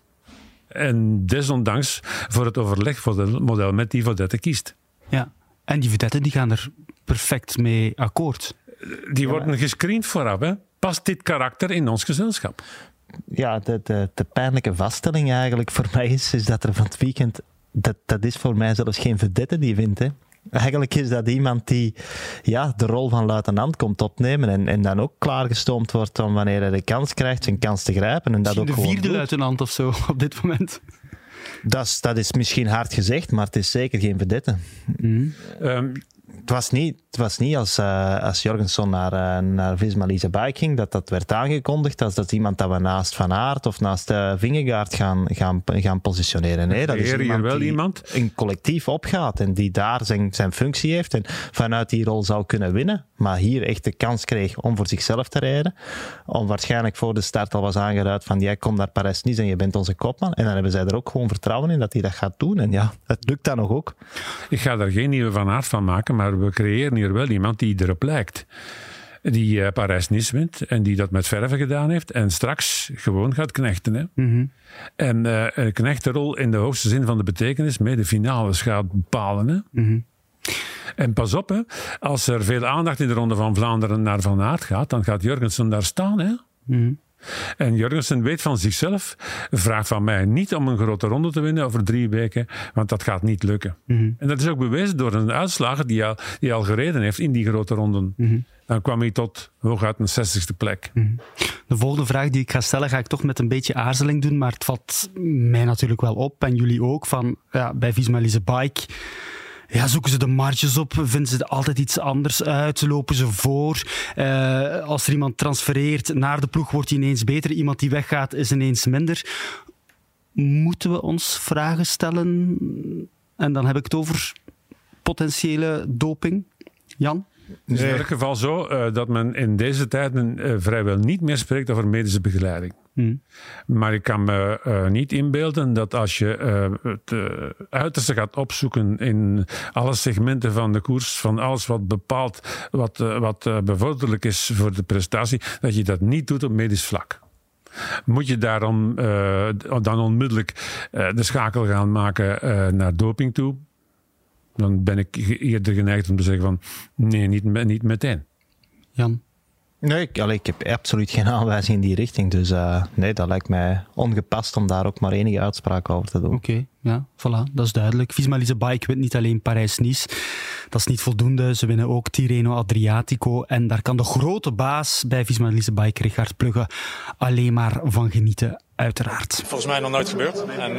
En desondanks voor het overlegmodel met die vedette kiest. Ja. En die vedetten die gaan er perfect mee akkoord. Die worden gescreend vooraf. Hè? Past dit karakter in ons gezelschap? Ja, de, de, de pijnlijke vaststelling eigenlijk voor mij is, is dat er van het weekend... Dat, dat is voor mij zelfs geen vedette die wint, hè. Eigenlijk is dat iemand die ja, de rol van luitenant komt opnemen en, en dan ook klaargestoomd wordt om wanneer hij de kans krijgt zijn kans te grijpen. En dat Misschien ook de gewoon vierde doet. luitenant of zo op dit moment. Dat is, dat is misschien hard gezegd, maar het is zeker geen vedette. Mm. Um, Het was niet, het was niet als, uh, als Jorgensen naar, uh, naar Visma Lease Bike ging, dat dat werd aangekondigd als dat iemand dat we naast Van Aert of naast uh, Vingegaard gaan, gaan, gaan positioneren. Nee, dat is Creëer hier iemand wel die iemand? een collectief opgaat en die daar zijn, zijn functie heeft en vanuit die rol zou kunnen winnen, maar hier echt de kans kreeg om voor zichzelf te rijden, om waarschijnlijk voor de start al was aangeduid van jij komt naar Parijs-Nice en je bent onze kopman. En dan hebben zij er ook gewoon vertrouwen in dat hij dat gaat doen. En ja, het lukt dan nog ook. ik ga daar geen nieuwe Van Aert van maken, maar we creëren hier wel iemand die erop lijkt. Die uh, Parijs-Nice wint en die dat met verven gedaan heeft en straks gewoon gaat knechten. Hè? Mm-hmm. En uh, een knechtenrol in de hoogste zin van de betekenis mee de finales gaat bepalen. Hè? Mm-hmm. En pas op, hè, als er veel aandacht in de Ronde van Vlaanderen naar Van Aert gaat, dan gaat Jurgensen daar staan. Hè? Mm-hmm. En Jurgensen weet van zichzelf, vraagt van mij niet om een grote ronde te winnen over drie weken, want dat gaat niet lukken. Mm-hmm. En dat is ook bewezen door een uitslager die al, die al gereden heeft in die grote ronden. Mm-hmm. Dan kwam hij tot hooguit een zestigste plek. Mm-hmm. De volgende vraag die ik ga stellen, ga ik toch met een beetje aarzeling doen, maar het valt mij natuurlijk wel op, en jullie ook, van ja, bij Visma Lease Bike... Ja, zoeken ze de marges op? Vinden ze er altijd iets anders uit? Lopen ze voor? Uh, als er iemand transfereert naar de ploeg, wordt hij ineens beter. Iemand die weggaat, is ineens minder. Moeten we ons vragen stellen? En dan heb ik het over potentiële doping. Jan? Het is in elk geval zo uh, dat men in deze tijden uh, vrijwel niet meer spreekt over medische begeleiding. Hmm. Maar ik kan me uh, niet inbeelden dat als je uh, het uh, uiterste gaat opzoeken in alle segmenten van de koers, van alles wat bepaalt, wat, uh, wat uh, bevorderlijk is voor de prestatie, dat je dat niet doet op medisch vlak. Moet je daarom uh, dan onmiddellijk uh, de schakel gaan maken uh, naar doping toe? Dan ben ik eerder geneigd om te zeggen van nee, niet, niet meteen. Jan? Nee, ik, allee, ik heb absoluut geen aanwijzing in die richting. Dus uh, nee, dat lijkt mij ongepast om daar ook maar enige uitspraak over te doen. Oké, okay, ja, voilà, dat is duidelijk. Visma Lease Bike wint niet alleen Parijs-Nice. Dat is niet voldoende. Ze winnen ook Tirreno Adriatico. En daar kan de grote baas bij Visma Lease Bike, Richard Plugge, alleen maar van genieten. Uiteraard. Volgens mij nog nooit gebeurd. En uh,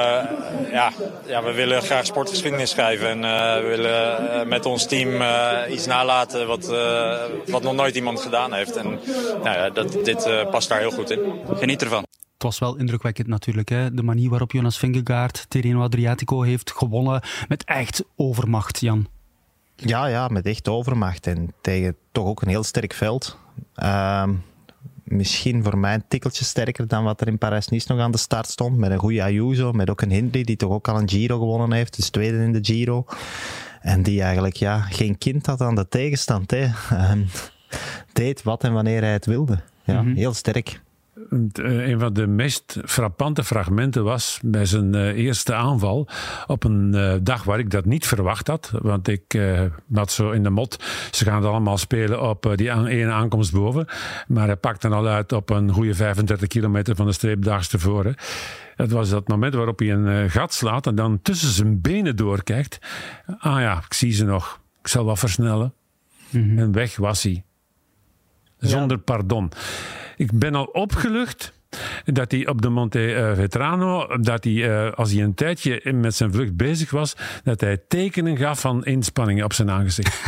ja, ja, we willen graag sportgeschiedenis schrijven. En uh, we willen uh, met ons team uh, iets nalaten wat, uh, wat nog nooit iemand gedaan heeft. En nou ja, dat, dit uh, past daar heel goed in. Geniet ervan. Het was wel indrukwekkend natuurlijk. Hè? De manier waarop Jonas Vingegaard Tirreno Adriatico heeft gewonnen met echt overmacht, Jan. Ja, ja, met echt overmacht. En tegen toch ook een heel sterk veld. Uh, Misschien voor mij een tikkeltje sterker dan wat er in Parijs-Nice nog aan de start stond. Met een goede Ayuso, met ook een Hindley die toch ook al een Giro gewonnen heeft. Dus tweede in de Giro. En die eigenlijk ja, geen kind had aan de tegenstand. Hè. Um, deed wat en wanneer hij het wilde. Ja, mm-hmm. Heel sterk. Een van de meest frappante fragmenten was bij zijn uh, eerste aanval op een uh, dag waar ik dat niet verwacht had. Want ik uh, had zo in de mot, ze gaan het allemaal spelen op uh, die aan, ene aankomst boven. Maar hij pakte al uit op een goede vijfendertig kilometer van de streep daags tevoren. Het was dat moment waarop hij een uh, gat slaat en dan tussen zijn benen doorkijkt. Ah ja, ik zie ze nog. Ik zal wat versnellen. Mm-hmm. En weg was hij. Zonder ja. pardon. Ik ben al opgelucht dat hij op de Monte Vetrano, dat hij, uh, als hij een tijdje met zijn vlucht bezig was, dat hij tekenen gaf van inspanningen op zijn aangezicht.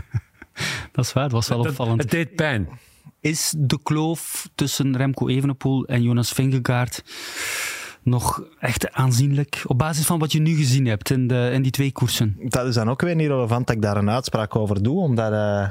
Dat is waar, het was wel dat, opvallend. Het deed pijn. Is de kloof tussen Remco Evenepoel en Jonas Vingegaard nog echt aanzienlijk? Op basis van wat je nu gezien hebt in, de, in die twee koersen. Dat is dan ook weer niet relevant dat ik daar een uitspraak over doe, omdat... Uh...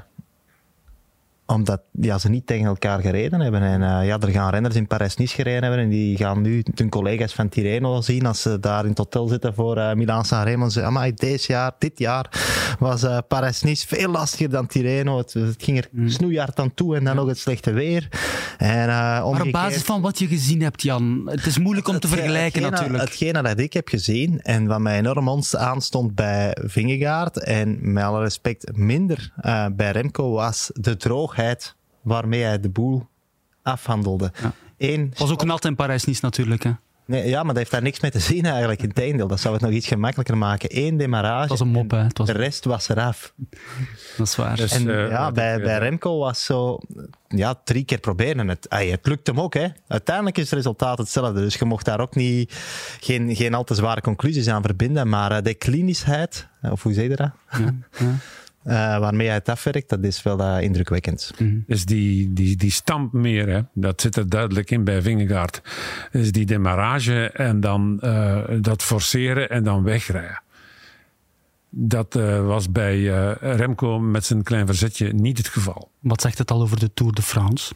Omdat ja, ze niet tegen elkaar gereden hebben. En uh, ja, er gaan renners in Parijs-Nice gereden hebben. En die gaan nu hun collega's van Tirreno zien. Als ze daar in het hotel zitten voor uh, Milaan-San Remo. En zeggen, amai, deze jaar, dit jaar was uh, Parijs-Nice veel lastiger dan Tirreno. Het, het ging er mm. snoeihard aan toe. En dan ja. nog het slechte weer. En, uh, maar op basis van wat je gezien hebt, Jan. Het is moeilijk om te het, vergelijken hetgene, natuurlijk. Hetgene dat ik heb gezien. En wat mij enorm aanstond bij Vingegaard. En met alle respect minder uh, bij Remco. Was de droogheid waarmee hij de boel afhandelde. Ja. Eén, was ook nat in Parijs-Nice natuurlijk. Hè? Nee, ja, maar dat heeft daar niks mee te zien eigenlijk. Integendeel, dat zou het nog iets gemakkelijker maken. Eén demarage. Het was een mop, hè? Het was... De rest was eraf. Dat is waar. Dus, en uh, ja, bij, uh, bij Remco was zo... Ja, drie keer proberen. Het, ay, het lukt hem ook, hè. Uiteindelijk is het resultaat hetzelfde. Dus je mocht daar ook niet... Geen, geen al te zware conclusies aan verbinden. Maar uh, de klinischheid... Of hoe zeg je dat? Ja, ja. Uh, waarmee hij het afwerkt, dat is wel uh, indrukwekkend. Mm-hmm. Dus die, die, die stamp meer, hè, dat zit er duidelijk in bij Vingegaard. Dus die demarrage en dan uh, dat forceren en dan wegrijden. Dat uh, was bij uh, Remco met zijn klein verzetje niet het geval. Wat zegt het al over de Tour de France?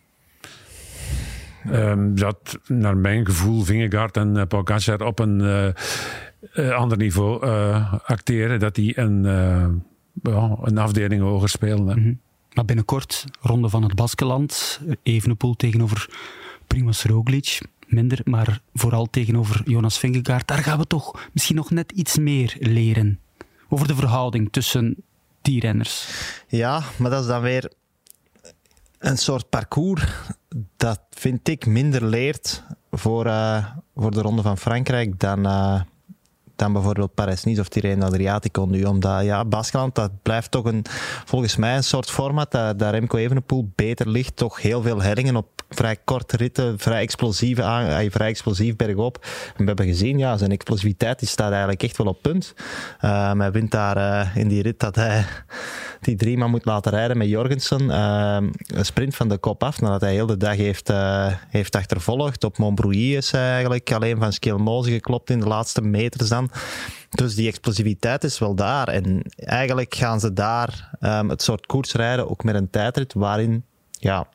Um, dat naar mijn gevoel Vingegaard en uh, Pogacar op een uh, uh, ander niveau uh, acteren. Dat die een... Uh, Ja, een afdeling hoger spelen. Hè. Mm-hmm. Maar binnenkort, ronde van het Baskeland. Evenepoel tegenover Primož Roglič. Minder, maar vooral tegenover Jonas Vingegaard. Daar gaan we toch misschien nog net iets meer leren. Over de verhouding tussen die renners. Ja, maar dat is dan weer een soort parcours dat, vind ik, minder leert voor, uh, voor de Ronde van Frankrijk dan... Uh, dan bijvoorbeeld Parijs-Nice of Tirreno Adriatico nu. Omdat, ja, Baskeland, dat blijft toch een, volgens mij een soort format dat, dat Remco Evenepoel beter ligt. Toch heel veel hellingen op vrij korte ritten, vrij explosief, aan, vrij explosief bergop. En we hebben gezien, ja, zijn explosiviteit die staat eigenlijk echt wel op punt. Uh, hij wint daar uh, in die rit dat hij die drie man moet laten rijden met Jorgensen. Uh, een sprint van de kop af, nadat hij heel de dag heeft, uh, heeft achtervolgd. Op Montbrouilly is hij eigenlijk alleen van Skjelmose geklopt in de laatste meters dan. Dus die explosiviteit is wel daar. En eigenlijk gaan ze daar um, het soort koers rijden, ook met een tijdrit waarin, ja,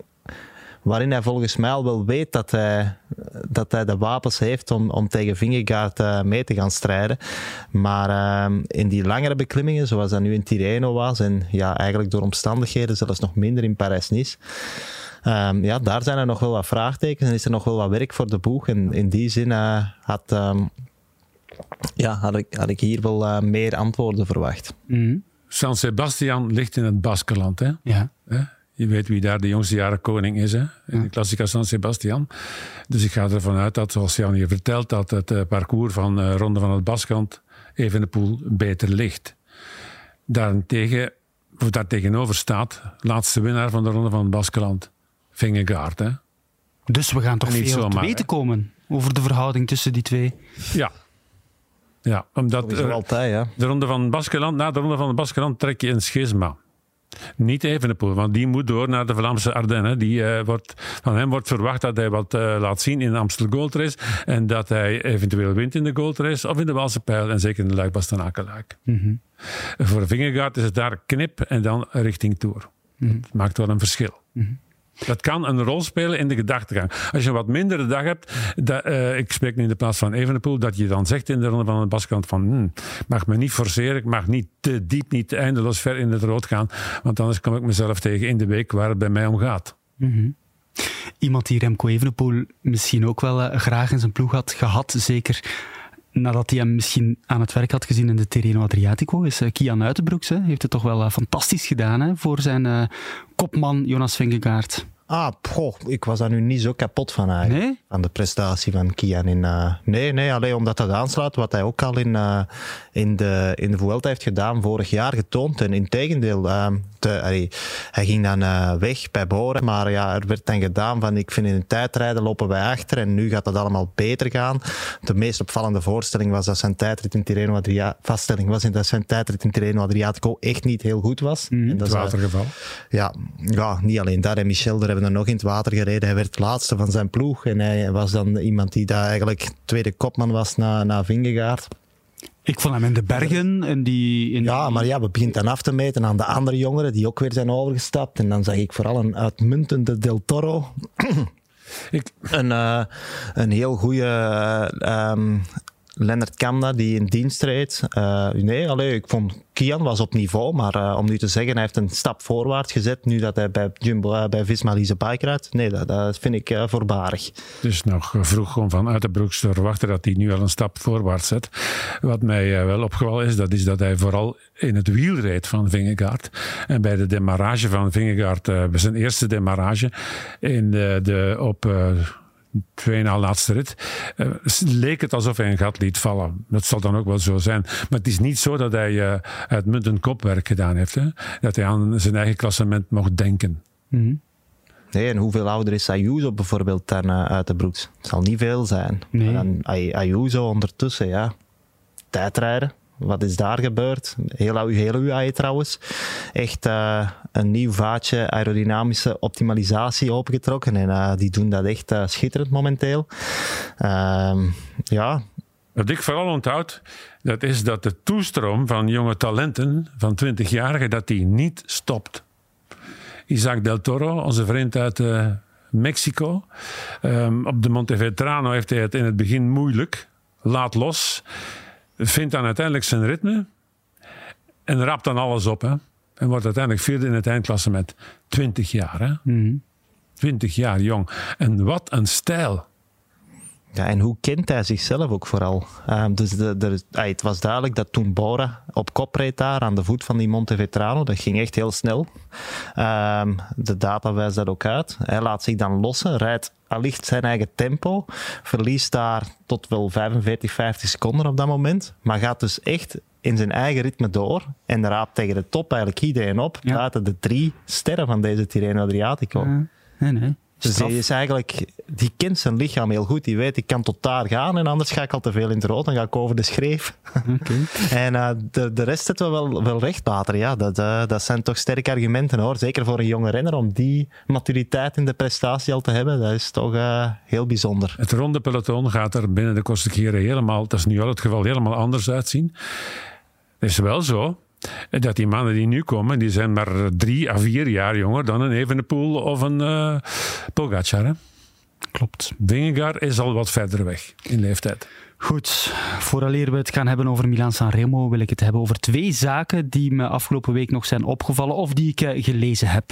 waarin hij volgens mij al wel weet dat hij, dat hij de wapens heeft om, om tegen Vingegaard uh, mee te gaan strijden. Maar um, in die langere beklimmingen, zoals dat nu in Tirreno was, en ja, eigenlijk door omstandigheden zelfs nog minder in Parijs-Nice, Um, ja, daar zijn er nog wel wat vraagtekens en is er nog wel wat werk voor de boeg. En in die zin uh, had, um, ja, had, ik, had ik hier wel uh, meer antwoorden verwacht. Mm. San Sebastian ligt in het Baskeland, hè? Ja. Je weet wie daar de jongste jaren koning is, hè? In de Classica San Sebastian. Dus ik ga ervan uit dat, zoals Jan hier vertelt, dat het uh, parcours van uh, Ronde van het Baskeland Evenepoel beter ligt. Daarentegen, of daar tegenover staat, laatste winnaar van de Ronde van het Baskeland, Vingegaard, hè? Dus we gaan toch veel zomaar, te weten hè? komen over de verhouding tussen die twee. Ja. Ja, omdat uh, altijd, ja. de Ronde van het Baskeland, na de Ronde van het Baskeland trek je een schisma. Niet Evenepoel, want die moet door naar de Vlaamse Ardennen. Die, uh, wordt, van hem wordt verwacht dat hij wat uh, laat zien in de Amstel Gold Race en dat hij eventueel wint in de Gold Race of in de Waalse Pijl en zeker in de Luik-Bastenaken-Luik. Mm-hmm. Voor Vingegaard is het daar knip en dan richting Tour. Mm-hmm. Dat maakt wel een verschil. Mm-hmm. Dat kan een rol spelen in de gedachtegang. Als je een wat mindere dag hebt, dat, uh, ik spreek nu in de plaats van Evenepoel, dat je dan zegt in de Ronde van het Baskeland van hmm, mag me niet forceren, ik mag niet te diep, niet te eindeloos ver in het rood gaan, want anders kom ik mezelf tegen in de week waar het bij mij om gaat. Mm-hmm. Iemand die Remco Evenepoel misschien ook wel uh, graag in zijn ploeg had gehad, zeker nadat hij hem misschien aan het werk had gezien in de Tirreno Adriatico, is uh, Kian Uitenbroeks. Hij heeft het toch wel uh, fantastisch gedaan hè, voor zijn uh, kopman Jonas Vingegaard. Ah, poh, ik was daar nu niet zo kapot van eigenlijk. Nee? Van de prestatie van Kian. In, uh, nee, nee, alleen omdat dat aansluit wat hij ook al in, uh, in, de, in de Vuelta heeft gedaan vorig jaar getoond. En in tegendeel, uh, te, allee, hij ging dan uh, weg bij Bora. Maar ja, er werd dan gedaan van ik vind in een tijdrijden lopen wij achter en nu gaat dat allemaal beter gaan. De meest opvallende voorstelling was dat zijn tijdrit in Tirreno Adriatico, vaststelling was dat zijn tijdrit in Tirreno Adriatico echt niet heel goed was. Mm, en dat het watergeval. Uh, ja, ja, niet alleen dat. En Michel, daar hebben we nog in het water gereden. Hij werd laatste van zijn ploeg. En hij was dan iemand die daar eigenlijk tweede kopman was na, na Vingegaard. Ik vond hem in de bergen. In die, in ja, die... maar ja, we beginnen dan af te meten aan de andere jongeren die ook weer zijn overgestapt. En dan zag ik vooral een uitmuntende Del Toro. ik... een, uh, een heel goede uh, um, Lennart Kamna die in dienst reed. Uh, nee, allee, ik vond Kian was op niveau, maar uh, om nu te zeggen, hij heeft een stap voorwaarts gezet nu dat hij bij Jumbo, uh, bij Visma Lease Bike rijdt. Nee, dat, dat vind ik uh, voorbarig. Het is nog vroeg om van Uitenbroeks te verwachten dat hij nu al een stap voorwaarts zet. Wat mij uh, wel opgevallen is, dat is dat hij vooral in het wiel reed van Vingegaard. En bij de demarrage van Vingegaard, uh, bij zijn eerste demarrage, in de, de, op... Uh, twee na laatste rit, uh, leek het alsof hij een gat liet vallen. Dat zal dan ook wel zo zijn. Maar het is niet zo dat hij uh, uitmuntend kopwerk gedaan heeft. Hè? Dat hij aan zijn eigen klassement mocht denken. Mm-hmm. Nee, en hoeveel ouder is Ayuso bijvoorbeeld dan uh, Uitenbroeks? Het zal niet veel zijn. Nee. Maar dan Ay- Ayuso ondertussen, ja. Tijdrijden. Wat is daar gebeurd? Heel, heel U A E trouwens. Echt uh, een nieuw vaatje aerodynamische optimalisatie opengetrokken. En uh, die doen dat echt uh, schitterend momenteel. Uh, ja. Wat ik vooral onthoud, dat is dat de toestroom van jonge talenten, van twintigjarigen, dat die niet stopt. Isaac Del Toro, onze vriend uit uh, Mexico. Um, op de Montevetrano heeft hij het in het begin moeilijk. Laat los. Vindt dan uiteindelijk zijn ritme en rapt dan alles op. Hè? En wordt uiteindelijk vierde in het eindklassement. Twintig jaar, hè? Mm-hmm. Twintig jaar jong. En wat een stijl. Ja, en hoe kent hij zichzelf ook vooral? Um, dus de, de, ah, het was duidelijk dat toen Bora op kop reed daar aan de voet van die Montevetrano, dat ging echt heel snel. Um, de data wijst dat ook uit. Hij laat zich dan lossen, rijdt allicht zijn eigen tempo, verliest daar tot wel vijfenveertig, vijftig seconden op dat moment, maar gaat dus echt in zijn eigen ritme door en raapt tegen de top eigenlijk iedereen op, ja. buiten de drie sterren van deze Tirreno Adriatico. Uh, nee, nee. Dus die is eigenlijk, die kent zijn lichaam heel goed. Die weet, ik kan tot daar gaan en anders ga ik al te veel in het rood. Dan ga ik over de schreef. Okay. en uh, de, de rest zetten we wel, wel recht later. Ja, dat, uh, dat zijn toch sterke argumenten hoor. Zeker voor een jonge renner om die maturiteit in de prestatie al te hebben. Dat is toch uh, heel bijzonder. Het ronde peloton gaat er binnen de Korsikere helemaal, dat is nu al het geval, helemaal anders uitzien. Het is wel zo dat die mannen die nu komen, die zijn maar drie à vier jaar jonger dan een Evenepoel of een uh, Pogacar. Hè? Klopt. Vingegaard is al wat verder weg in leeftijd. Goed, vooraleer we het gaan hebben over Milaan-San Remo, wil ik het hebben over twee zaken die me afgelopen week nog zijn opgevallen of die ik uh, gelezen heb.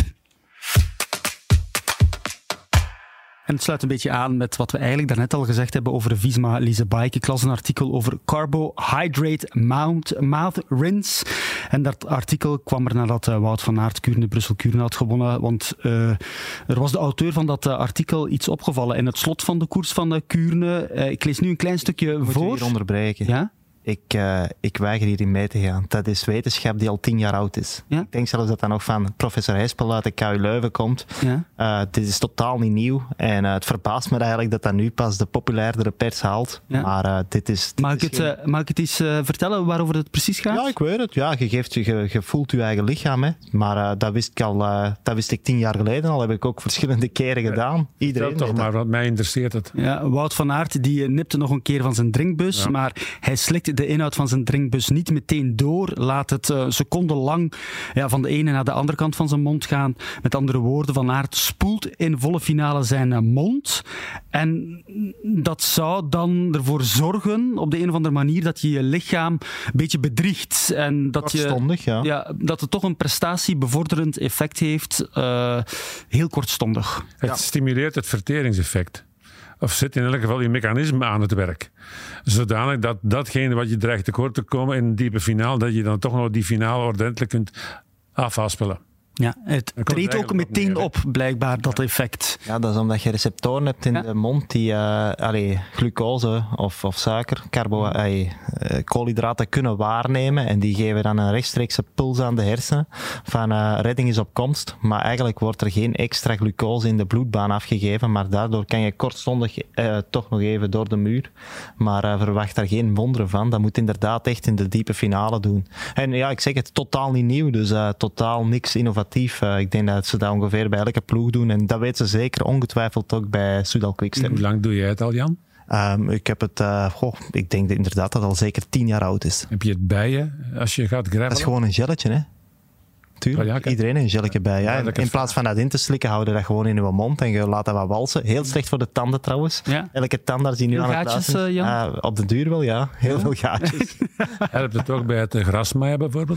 En het sluit een beetje aan met wat we eigenlijk daarnet al gezegd hebben over de Visma Lease Bike. Ik las een artikel over Carbohydrate Mount, Mouth Rinse. En dat artikel kwam er nadat uh, Wout van Aert Kuurne Brussel-Kuurne had gewonnen. Want uh, er was de auteur van dat uh, artikel iets opgevallen. In het slot van de koers van uh, Kuurne. Uh, ik lees nu een klein stukje Moet voor. Moet je hier onderbreken? Ja? Ik, uh, ik weiger hierin mee te gaan. Dat is wetenschap die al tien jaar oud is. Ja? Ik denk zelfs dat dat nog van professor Hespel uit de K U Leuven komt. Ja? Uh, dit is totaal niet nieuw. En uh, het verbaast me eigenlijk dat dat nu pas de populairdere pers haalt. Ja? Maar uh, dit is... Dit mag, is ik het, geen... uh, mag ik het eens uh, vertellen waarover het precies gaat? Ja, ik weet het. Ja, je, geeft, je, je voelt je eigen lichaam. Hè. Maar uh, dat, wist ik al, uh, dat wist ik tien jaar geleden al. Heb ik ook verschillende keren gedaan. Iedereen toch maar, wat mij interesseert het. Ja, Wout van Aert die nipte nog een keer van zijn drinkbus. Ja. Maar hij slikte de inhoud van zijn drinkbus niet meteen door. Laat het uh, secondenlang ja, van de ene naar de andere kant van zijn mond gaan. Met andere woorden, Van Aert spoelt in volle finale zijn uh, mond. En dat zou dan ervoor zorgen, op de een of andere manier, dat je je lichaam een beetje bedriegt. En dat, je, ja. Ja, dat het toch een prestatiebevorderend effect heeft. Uh, heel kortstondig. Het ja. stimuleert het verteringseffect. Of zit in elk geval je mechanisme aan het werk. Zodanig dat datgene wat je dreigt tekort te komen in een diepe finale, dat je dan toch nog die finale ordentelijk kunt afhaspelen. Ja, het treedt ook meteen op, blijkbaar, dat effect. Ja, dat is omdat je receptoren hebt in ja. de mond die uh, allee, glucose of, of suiker, carbo, allee, uh, koolhydraten kunnen waarnemen. En die geven dan een rechtstreekse puls aan de hersenen van uh, redding is op komst. Maar eigenlijk wordt er geen extra glucose in de bloedbaan afgegeven. Maar daardoor kan je kortstondig uh, toch nog even door de muur. Maar uh, verwacht daar geen wonderen van. Dat moet inderdaad echt in de diepe finale doen. En ja, ik zeg het, totaal niet nieuw. Dus uh, totaal niks innovatief. Uh, ik denk dat ze dat ongeveer bij elke ploeg doen. En dat weten ze zeker ongetwijfeld ook bij Soudal Quickstep. Hoe lang doe jij het al, Jan? Um, ik heb het, uh, goh, ik denk dat inderdaad dat het al zeker tien jaar oud is. Heb je het bij je als je gaat gravelen? Dat is gewoon een gelletje, hè? Tuurlijk, oh ja, kan... iedereen een gelletje bij. Ja. Ja, in plaats van dat in te slikken, houden dat gewoon in je mond en je laat dat wat walsen. Heel slecht voor de tanden trouwens. Ja. Elke tandarts die nu Heel aan het gaatjes, praten, uh, Jan? Uh, op de duur wel, ja. Heel ja. veel gaatjes. Helpt het ook bij het grasmaaien bijvoorbeeld?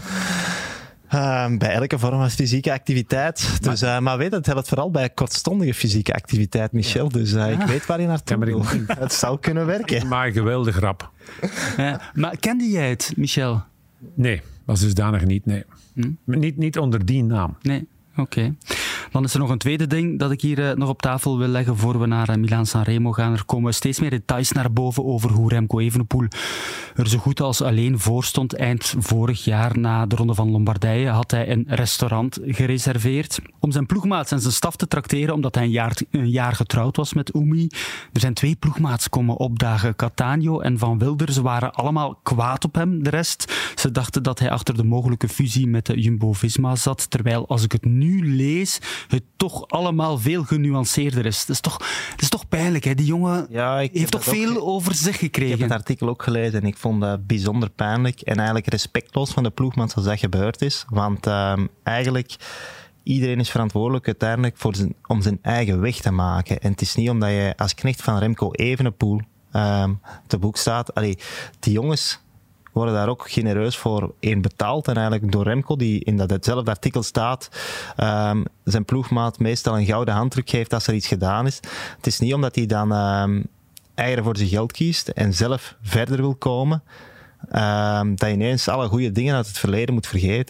Uh, bij elke vorm van fysieke activiteit. Dus, uh, maar weet het helpt vooral bij kortstondige fysieke activiteit, Michel. Ja. Dus uh, ik weet waar je naartoe wil. Het zou kunnen werken. Maar geweldig grap. Ja. Maar kende jij het, Michel? Nee, was dusdanig niet, nee. Hm? Niet, niet onder die naam. Nee, oké. Okay. Dan is er nog een tweede ding dat ik hier uh, nog op tafel wil leggen voor we naar uh, Milaan-San Remo gaan. Er komen steeds meer details naar boven over hoe Remco Evenepoel er zo goed als alleen voor stond. Eind vorig jaar na de Ronde van Lombardije had hij een restaurant gereserveerd om zijn ploegmaats en zijn staf te trakteren, omdat hij een jaar, een jaar getrouwd was met Umi. Er zijn twee ploegmaats komen opdagen, Cattaneo en Van Wilder. Ze waren allemaal kwaad op hem, de rest. Ze dachten dat hij achter de mogelijke fusie met de Jumbo-Visma zat, terwijl als ik het nu lees, het toch allemaal veel genuanceerder is. Het is toch, het is toch pijnlijk, hè? Die jongen ja, heeft toch veel ook, over zich gekregen. Ik heb het artikel ook gelezen en ik vond dat bijzonder pijnlijk en eigenlijk respectloos van de ploegman zoals dat gebeurd is. Want uh, eigenlijk... Iedereen is verantwoordelijk uiteindelijk voor zijn, om zijn eigen weg te maken. En het is niet omdat je als knecht van Remco Evenepoel uh, te boek staat. Allee, die jongens worden daar ook genereus voor één betaald. En eigenlijk door Remco, die in dat hetzelfde artikel staat, um, zijn ploegmaat meestal een gouden handdruk geeft als er iets gedaan is. Het is niet omdat hij dan um, eieren voor zijn geld kiest en zelf verder wil komen, um, dat je ineens alle goede dingen uit het verleden moet vergeten.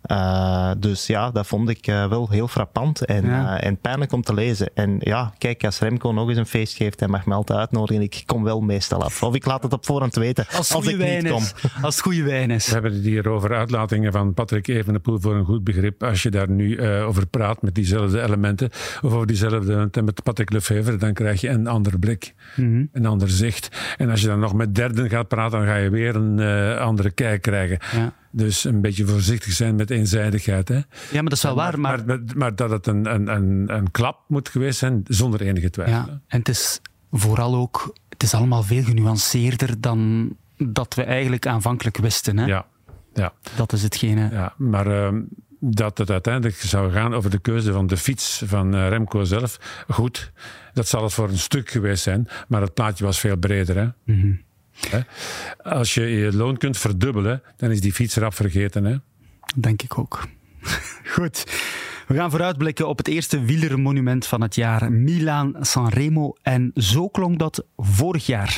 Uh, dus ja, dat vond ik uh, wel heel frappant en, ja. uh, en pijnlijk om te lezen. En ja, kijk, als Remco nog eens een feest geeft, hij mag me altijd uitnodigen. Ik kom wel meestal af. Of ik laat het op voorhand weten als, als ik niet kom. Is. Als het goede wijn is. We hebben het hier over uitlatingen van Patrick Evenepoel voor een goed begrip. Als je daar nu uh, over praat met diezelfde elementen, of over diezelfde elementen met Patrick Lefevere, dan krijg je een ander blik, mm-hmm. een ander zicht. En als je dan nog met derden gaat praten, dan ga je weer een uh, andere kijk krijgen. Ja. Dus een beetje voorzichtig zijn met eenzijdigheid. Hè? Ja, maar dat is wel maar, waar. Maar... Maar, maar, maar dat het een, een, een, een klap moet geweest zijn, zonder enige twijfel. Ja, en het is vooral ook, het is allemaal veel genuanceerder dan dat we eigenlijk aanvankelijk wisten. Hè? Ja, ja. Dat is hetgene. Ja, maar uh, dat het uiteindelijk zou gaan over de keuze van de fiets van uh, Remco zelf, goed, dat zal het voor een stuk geweest zijn, maar het plaatje was veel breder. Hè? Mm-hmm. Hè? Als je je loon kunt verdubbelen, dan is die fiets rap vergeten. Hè? Denk ik ook. Goed. We gaan vooruitblikken op het eerste wielermonument van het jaar, Milaan-Sanremo. En zo klonk dat vorig jaar.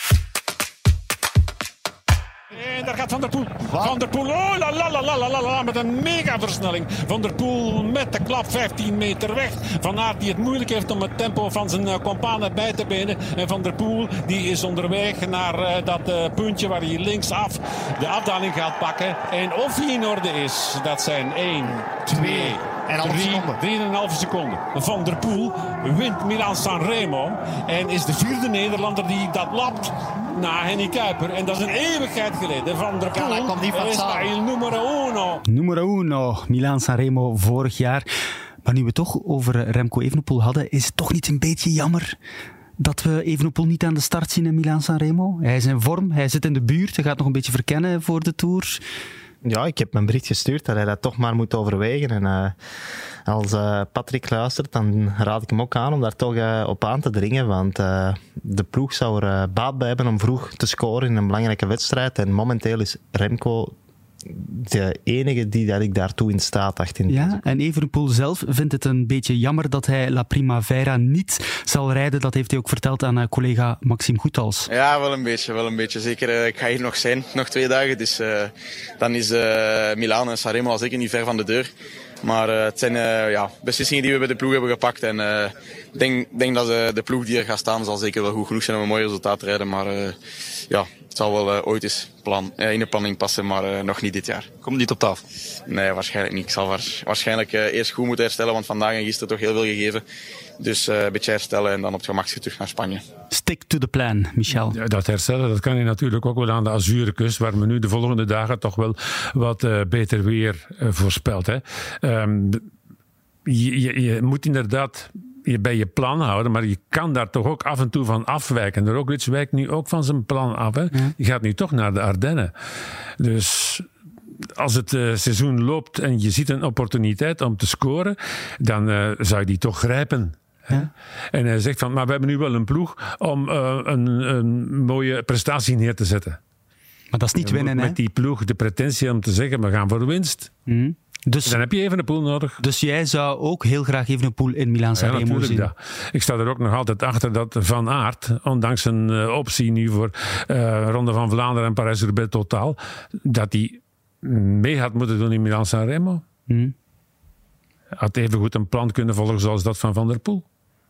En daar gaat Van der Poel. Wat? Van der Poel, oh la la la la la la, met een mega versnelling. Van der Poel met de klap vijftien meter weg. Van Aert die het moeilijk heeft om het tempo van zijn uh, companen bij te benen. En Van der Poel die is onderweg naar uh, dat uh, puntje waar hij linksaf de afdaling gaat pakken. En of hij in orde is, dat zijn één, twee... drie komma vijf seconden. Van der Poel wint Milaan-Sanremo en is de vierde Nederlander die dat lapt na Henny Kuiper. En dat is een eeuwigheid geleden. Van der Poel ja, komt niet van is il numero uno. Numero uno, Milaan-Sanremo vorig jaar. Maar nu we het toch over Remco Evenepoel hadden, is het toch niet een beetje jammer dat we Evenepoel niet aan de start zien in Milaan-Sanremo? Hij is in vorm, hij zit in de buurt, hij gaat nog een beetje verkennen voor de Tour. Ja, ik heb mijn bericht gestuurd dat hij dat toch maar moet overwegen. En uh, als uh, Patrick luistert, dan raad ik hem ook aan om daar toch uh, op aan te dringen. Want uh, de ploeg zou er uh, baat bij hebben om vroeg te scoren in een belangrijke wedstrijd. En momenteel is Remco de enige die dat ik daartoe in staat acht. In ja, en Evenepoel zelf vindt het een beetje jammer dat hij La Primavera niet zal rijden. Dat heeft hij ook verteld aan uh, collega Maxime Goethals. Ja, wel een beetje. Wel een beetje. Zeker, uh, ik ga hier nog zijn, nog twee dagen. Dus uh, dan is uh, Milaan en Sanremo al zeker niet ver van de deur. Maar uh, het zijn uh, ja, beslissingen die we bij de ploeg hebben gepakt. En ik uh, denk, denk dat uh, de ploeg die er gaat staan zal zeker wel goed genoeg zijn om een mooi resultaat te rijden. Maar uh, ja, het zal wel uh, ooit eens plan, uh, in de planning passen, maar uh, nog niet dit jaar. Komt niet op tafel? Nee, waarschijnlijk niet. Ik zal waarschijnlijk uh, eerst goed moeten herstellen, want vandaag en gisteren toch heel veel gegeven. Dus uh, een beetje herstellen en dan op het gemak terug naar Spanje. Stick to the plan, Michel. Ja, dat herstellen, dat kan je natuurlijk ook wel aan de Azurenkust, waar men nu de volgende dagen toch wel wat uh, beter weer uh, voorspelt. Hè. Um, je, je, je moet inderdaad je bij je plan houden, maar je kan daar toch ook af en toe van afwijken. De Roglic wijkt nu ook van zijn plan af. Hè. Ja. Je gaat nu toch naar de Ardennen. Dus als het uh, seizoen loopt en je ziet een opportuniteit om te scoren, dan uh, zou je die toch grijpen. Ja. En hij zegt van, maar we hebben nu wel een ploeg om uh, een, een mooie prestatie neer te zetten. Maar dat is niet je winnen, met hè? die ploeg de pretentie om te zeggen, we gaan voor de winst. Mm. Dus, dan heb je Evenepoel nodig. Dus jij zou ook heel graag Evenepoel in Milaan-Sanremo ja, zien? Ja, ik sta er ook nog altijd achter dat Van Aert, ondanks een uh, optie nu voor uh, Ronde van Vlaanderen en Parijs-Roubaix totaal, dat hij mee had moeten doen in Milaan-Sanremo. Mm. Had even goed een plan kunnen volgen zoals dat van Van der Poel.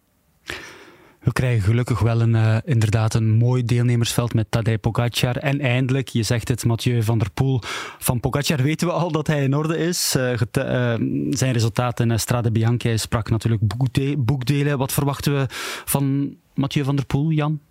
We krijgen gelukkig wel een, uh, inderdaad een mooi deelnemersveld met Tadej Pogacar. En eindelijk, je zegt het, Mathieu van der Poel. Van Pogacar weten we al dat hij in orde is. Uh, gete- uh, zijn resultaten in uh, Strade Bianche, hij sprak natuurlijk boekde- boekdelen. Wat verwachten we van Mathieu van der Poel, Jan?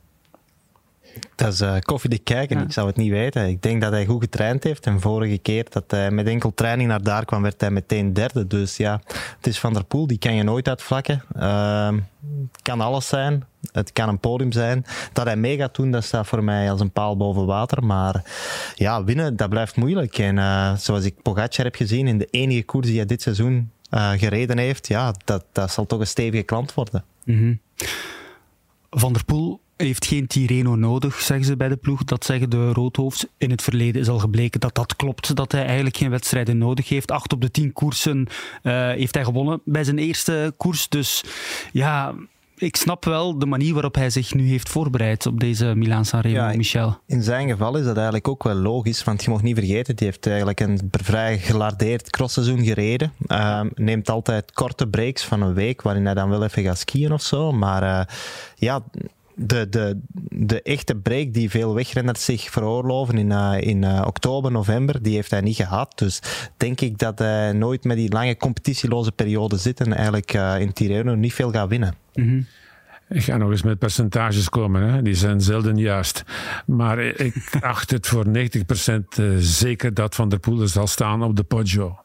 Dat is uh, koffiedik kijken, ja. Ik zou het niet weten. Ik denk dat hij goed getraind heeft. En vorige keer dat hij met enkel training naar daar kwam, werd hij meteen derde. Dus ja, het is Van der Poel, die kan je nooit uitvlakken. Uh, het kan alles zijn. Het kan een podium zijn. Dat hij mee gaat doen, dat staat voor mij als een paal boven water. Maar ja, winnen, dat blijft moeilijk. En uh, zoals ik Pogacar heb gezien, in de enige koers die hij dit seizoen uh, gereden heeft, ja, dat, dat zal toch een stevige klant worden. Mm-hmm. Van der Poel heeft geen Tirreno nodig, zeggen ze bij de ploeg. Dat zeggen de roodhoofds. In het verleden is al gebleken dat dat klopt, dat hij eigenlijk geen wedstrijden nodig heeft. Acht op de tien koersen uh, heeft hij gewonnen bij zijn eerste koers. Dus ja, ik snap wel de manier waarop hij zich nu heeft voorbereid op deze Milaan-San Remo, ja, Michel. In zijn geval is dat eigenlijk ook wel logisch, want je mag niet vergeten, die heeft eigenlijk een vrij gelardeerd crossseizoen gereden. Uh, neemt altijd korte breaks van een week, waarin hij dan wel even gaat skiën of zo, maar uh, ja... De, de, de echte break die veel wegrenners zich veroorloven in, uh, in uh, oktober, november, die heeft hij niet gehad. Dus denk ik dat hij nooit met die lange competitieloze periode zit en eigenlijk uh, in Tirreno niet veel gaat winnen. Mm-hmm. Ik ga nog eens met percentages komen, hè. Die zijn zelden juist. Maar ik acht het voor negentig procent zeker dat Van der Poel er zal staan op de Poggio.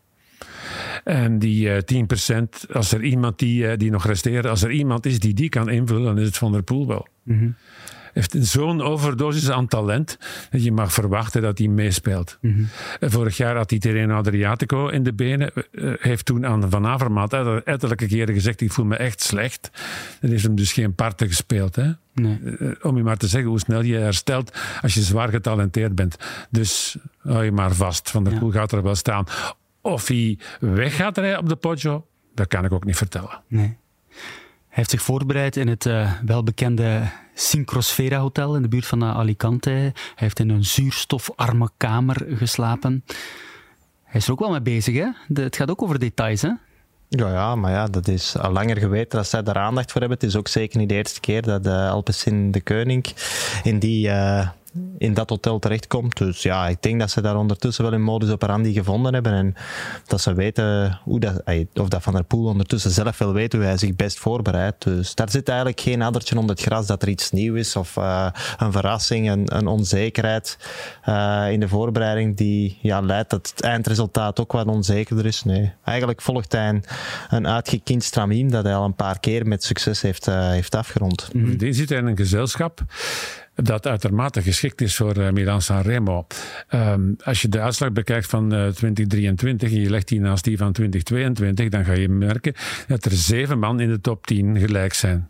En die uh, tien procent, als er iemand die, uh, die nog resteert, als er iemand is die die kan invullen, dan is het Van der Poel wel. Mm-hmm. Heeft zo'n overdosis aan talent dat je mag verwachten dat hij meespeelt. Mm-hmm. Vorig jaar had hij Tirreno Adriatico in de benen. Uh, heeft toen aan Van Avermaet ettelijke keren gezegd, ik voel me echt slecht. Dan heeft hem dus geen parten gespeeld. Hè? Nee. Uh, om je maar te zeggen hoe snel je herstelt als je zwaar getalenteerd bent. Dus hou je maar vast. Van der ja. Poel gaat er wel staan. Of hij weg gaat rijden op de Poggio, dat kan ik ook niet vertellen. Nee. Hij heeft zich voorbereid in het uh, welbekende Syncrosfera Hotel in de buurt van uh, Alicante. Hij heeft in een zuurstofarme kamer geslapen. Hij is er ook wel mee bezig, hè? De, het gaat ook over details, hè? Ja, ja, maar ja, dat is al langer geweten dat zij daar aandacht voor hebben. Het is ook zeker niet de eerste keer dat uh, Alpecin de Koning in die... Uh, in dat hotel terechtkomt. Dus ja, ik denk dat ze daar ondertussen wel een modus operandi gevonden hebben en dat ze weten hoe dat, of dat Van der Poel ondertussen zelf wel weet hoe hij zich best voorbereidt. Dus daar zit eigenlijk geen addertje onder het gras dat er iets nieuws is of uh, een verrassing, een, een onzekerheid uh, in de voorbereiding die ja, leidt dat het eindresultaat ook wat onzekerder is. Nee, eigenlijk volgt hij een, een uitgekiend stramien dat hij al een paar keer met succes heeft, uh, heeft afgerond. Mm-hmm. Die zit in een gezelschap dat uitermate geschikt is voor uh, Milaan-San Remo. Um, als je de uitslag bekijkt van uh, twintig drieëntwintig en je legt die naast die van twintig tweeëntwintig, dan ga je merken dat er zeven man in de top tien gelijk zijn.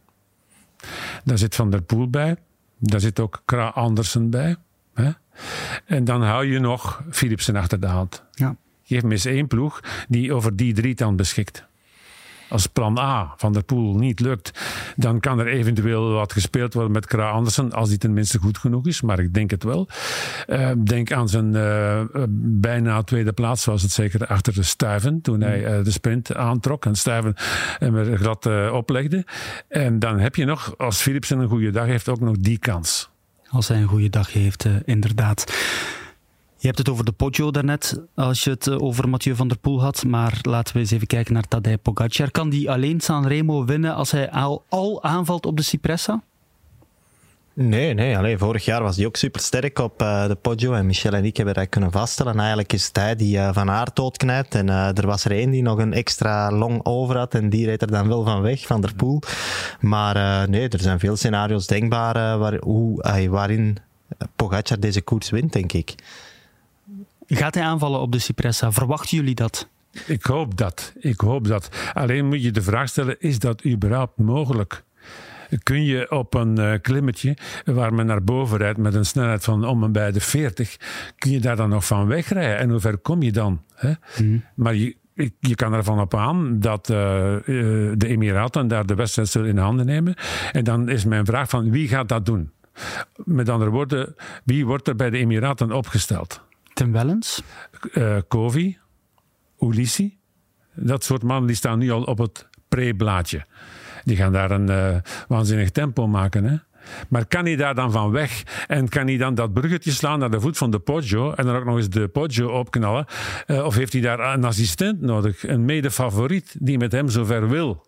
Daar zit Van der Poel bij. Daar zit ook Kragh Andersen bij. Hè? En dan hou je nog Philipsen achter de hand. Ja. Geef me eens één ploeg die over die drietal beschikt. Als plan A Van der Poel niet lukt, dan kan er eventueel wat gespeeld worden met Kragh Andersen, als die tenminste goed genoeg is, maar ik denk het wel. Uh, denk aan zijn uh, bijna tweede plaats, zoals het zeker achter de Stuyven, toen hij uh, de sprint aantrok en Stuyven hem er glad uh, oplegde. En dan heb je nog, als Philipsen een goede dag heeft, ook nog die kans. Als hij een goede dag heeft, uh, inderdaad. Je hebt het over de Poggio daarnet, als je het over Mathieu van der Poel had. Maar laten we eens even kijken naar Tadej Pogacar. Kan die alleen San Remo winnen als hij al, al aanvalt op de Cipressa? Nee, nee. Allee, vorig jaar was hij ook supersterk op uh, de Poggio. En Michel en ik hebben dat kunnen vaststellen. En eigenlijk is het hij die uh, Van Aert doodknijpt. En uh, er was er één die nog een extra long over had. En die reed er dan wel van weg, Van der Poel. Maar uh, nee, er zijn veel scenario's denkbaar uh, waar, hoe, uh, waarin Pogacar deze koers wint, denk ik. Gaat hij aanvallen op de Cipressa? Verwachten jullie dat? Ik hoop dat. Ik hoop dat. Alleen moet je de vraag stellen, is dat überhaupt mogelijk? Kun je op een uh, klimmetje waar men naar boven rijdt met een snelheid van om en bij de veertig, kun je daar dan nog van wegrijden? En hoe ver kom je dan? Hè? Mm. Maar je, je kan ervan op aan dat uh, de Emiraten daar de wedstrijd zullen in handen nemen. En dan is mijn vraag van, wie gaat dat doen? Met andere woorden, wie wordt er bij de Emiraten opgesteld? Tim Wellens? Uh, Covey, Ulissi, dat soort mannen die staan nu al op het pre-blaadje. Die gaan daar een uh, waanzinnig tempo maken. Hè? Maar kan hij daar dan van weg en kan hij dan dat bruggetje slaan naar de voet van de Poggio en dan ook nog eens de Poggio opknallen? Uh, of heeft hij daar een assistent nodig, een mede-favoriet die met hem zover wil?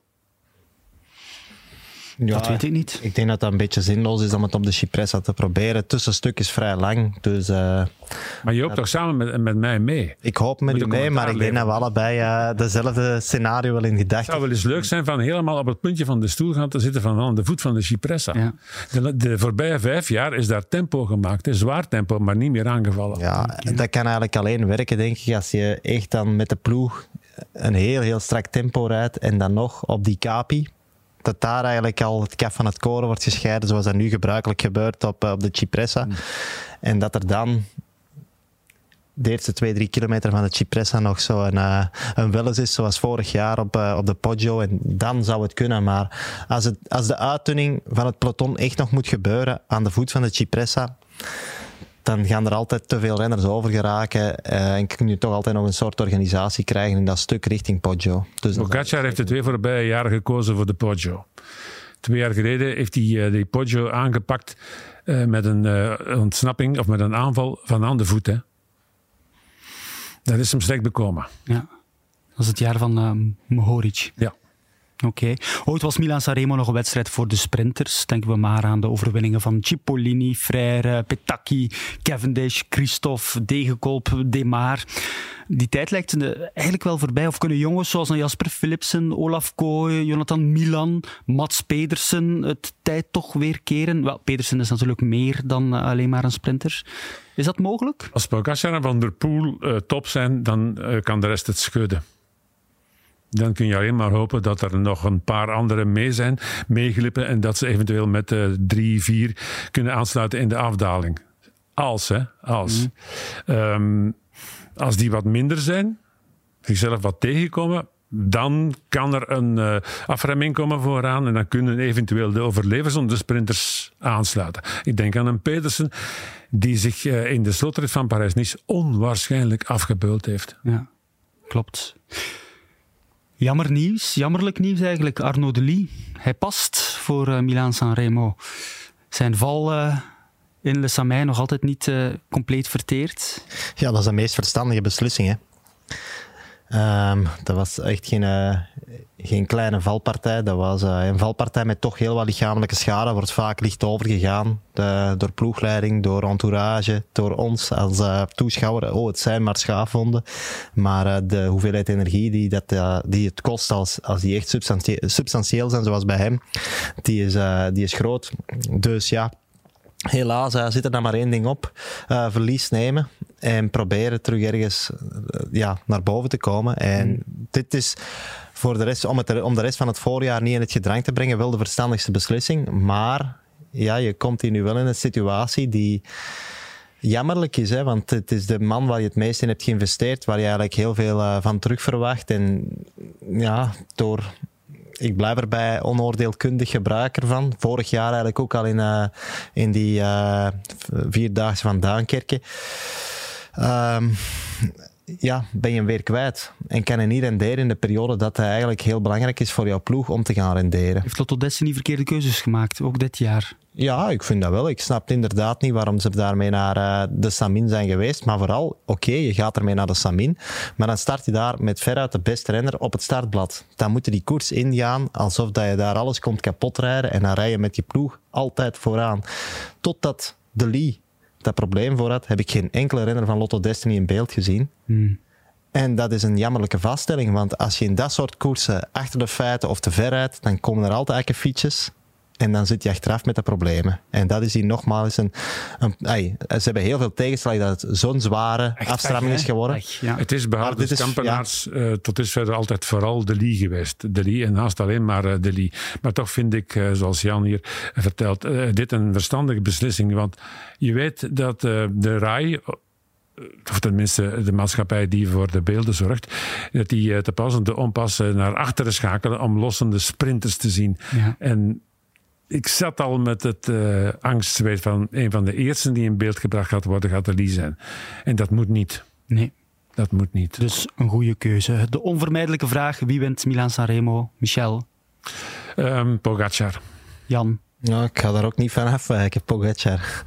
Ja, dat weet ik niet. Ik denk dat dat een beetje zinloos is om het op de Cipressa te proberen. Het tussenstuk is vrij lang. Dus, uh, maar je hoopt uh, toch samen met, met mij mee? Ik hoop met u mee, maar ik denk dat we allebei uh, dezelfde scenario wel in gedachten hebben. Het zou wel eens leuk zijn van helemaal op het puntje van de stoel gaan te zitten van aan de voet van de Cipressa. Ja. De, de voorbije vijf jaar is daar tempo gemaakt. Zwaar tempo, maar niet meer aangevallen. Ja, ja, dat kan eigenlijk alleen werken, denk ik, als je echt dan met de ploeg een heel, heel strak tempo rijdt en dan nog op die Capi. Dat daar eigenlijk al het kaf van het koren wordt gescheiden, zoals dat nu gebruikelijk gebeurt op, op de Cipressa. Mm. En dat er dan de eerste twee, drie kilometer van de Cipressa nog zo een, uh, een welles is, zoals vorig jaar op, uh, op de Poggio. En dan zou het kunnen. Maar als, het, als de uitdunning van het peloton echt nog moet gebeuren aan de voet van de Cipressa, dan gaan er altijd te veel renners over geraken. Uh, en kun je toch altijd nog een soort organisatie krijgen in dat stuk richting Poggio. Dus Pogacar heeft de twee voorbije jaren gekozen voor de Poggio. Twee jaar geleden heeft hij uh, die Poggio aangepakt uh, met een uh, ontsnapping of met een aanval van aan de voet. Hè. Dat is hem slecht bekomen. Ja, dat is het jaar van uh, Mohoric. Ja. Oké. Okay. Ooit was Milaan-San Remo nog een wedstrijd voor de sprinters. Denken we maar aan de overwinningen van Cipollini, Frère, Petacchi, Cavendish, Christophe, Degenkolb, Demar. Die tijd lijkt eigenlijk wel voorbij. Of kunnen jongens zoals Jasper Philipsen, Olaf Kooi, Jonathan Milan, Mats Pedersen het tijd toch weer keren? Wel, Pedersen is natuurlijk meer dan alleen maar een sprinter. Is dat mogelijk? Als Pogacar en Van der Poel uh, top zijn, dan uh, kan de rest het schudden. Dan kun je alleen maar hopen dat er nog een paar anderen mee zijn, meeglippen en dat ze eventueel met uh, drie, vier kunnen aansluiten in de afdaling. Als, hè. Als. Mm. Um, als die wat minder zijn, zichzelf wat tegenkomen, dan kan er een uh, afremming komen vooraan en dan kunnen eventueel de overlevers onder de sprinters aansluiten. Ik denk aan een Pedersen die zich uh, in de slotrit van Parijs-Nice onwaarschijnlijk afgebeuld heeft. Ja, klopt. Jammer nieuws, jammerlijk nieuws eigenlijk. Arnaud Delis, hij past voor uh, Milaan-San Remo. Zijn val uh, in Le Samay nog altijd niet uh, compleet verteerd. Ja, dat is de meest verstandige beslissing, hè. Um, dat was echt geen, uh, geen kleine valpartij. Dat was uh, een valpartij met toch heel wat lichamelijke schade. Wordt vaak licht overgegaan. De, door ploegleiding, door entourage, door ons als uh, toeschouwer. Oh, het zijn maar schaafwonden. Maar uh, de hoeveelheid energie die, dat, uh, die het kost als, als die echt substantie- substantieel zijn, zoals bij hem, die is, uh, die is groot. Dus ja, helaas uh, zit er dan maar één ding op. Uh, verlies nemen en proberen terug ergens uh, ja, naar boven te komen. En mm. dit is voor de rest, om, het, om de rest van het voorjaar niet in het gedrang te brengen, wel de verstandigste beslissing. Maar ja, je komt hier nu wel in een situatie die jammerlijk is, hè, want het is de man waar je het meest in hebt geïnvesteerd, waar je eigenlijk heel veel uh, van terug verwacht. En ja, door... Ik blijf erbij onoordeelkundig gebruik ervan. Vorig jaar eigenlijk ook al in, uh, in die uh, vierdaagse van Duinkerke. Um, ja, ben je hem weer kwijt. En kan hij niet renderen in de periode dat hij eigenlijk heel belangrijk is voor jouw ploeg om te gaan renderen. Heeft Lotto Destiny verkeerde keuzes gemaakt, ook dit jaar? Ja, ik vind dat wel. Ik snap inderdaad niet waarom ze daarmee naar uh, de Samin zijn geweest. Maar vooral, oké, okay, je gaat ermee naar de Samin. Maar dan start je daar met veruit de beste renner op het startblad. Dan moet je die koers ingaan alsof dat je daar alles komt kapot rijden. En dan rij je met die ploeg altijd vooraan. Totdat Delis dat probleem voor had, heb ik geen enkele renner van Lotto Destiny in beeld gezien. Hmm. En dat is een jammerlijke vaststelling. Want als je in dat soort koersen achter de feiten of te ver rijdt, dan komen er altijd akkefietjes. En dan zit je achteraf met de problemen. En dat is hier nogmaals een... een ay, ze hebben heel veel tegenslag dat het zo'n zware echt afstramming is geworden. Echt, ja. Het is behalve de kampenaars ja. uh, tot dusver altijd vooral Delis geweest. Delis en naast alleen maar uh, Delis. Maar toch vind ik, uh, zoals Jan hier vertelt, uh, dit een verstandige beslissing. Want je weet dat uh, de R A I... of tenminste de maatschappij die voor de beelden zorgt, dat die uh, te pas en te onpas uh, naar achteren schakelen om lossende sprinters te zien. Ja. En ik zat al met het uh, angstzweet van een van de eersten die in beeld gebracht gaat worden, gaat Delis zijn. En dat moet niet. Nee. Dat moet niet. Dus een goede keuze. De onvermijdelijke vraag, wie wint Milaan-San Remo? Michel? Um, Pogacar. Jan? Nou, ik ga daar ook niet van afwijken, Pogacar.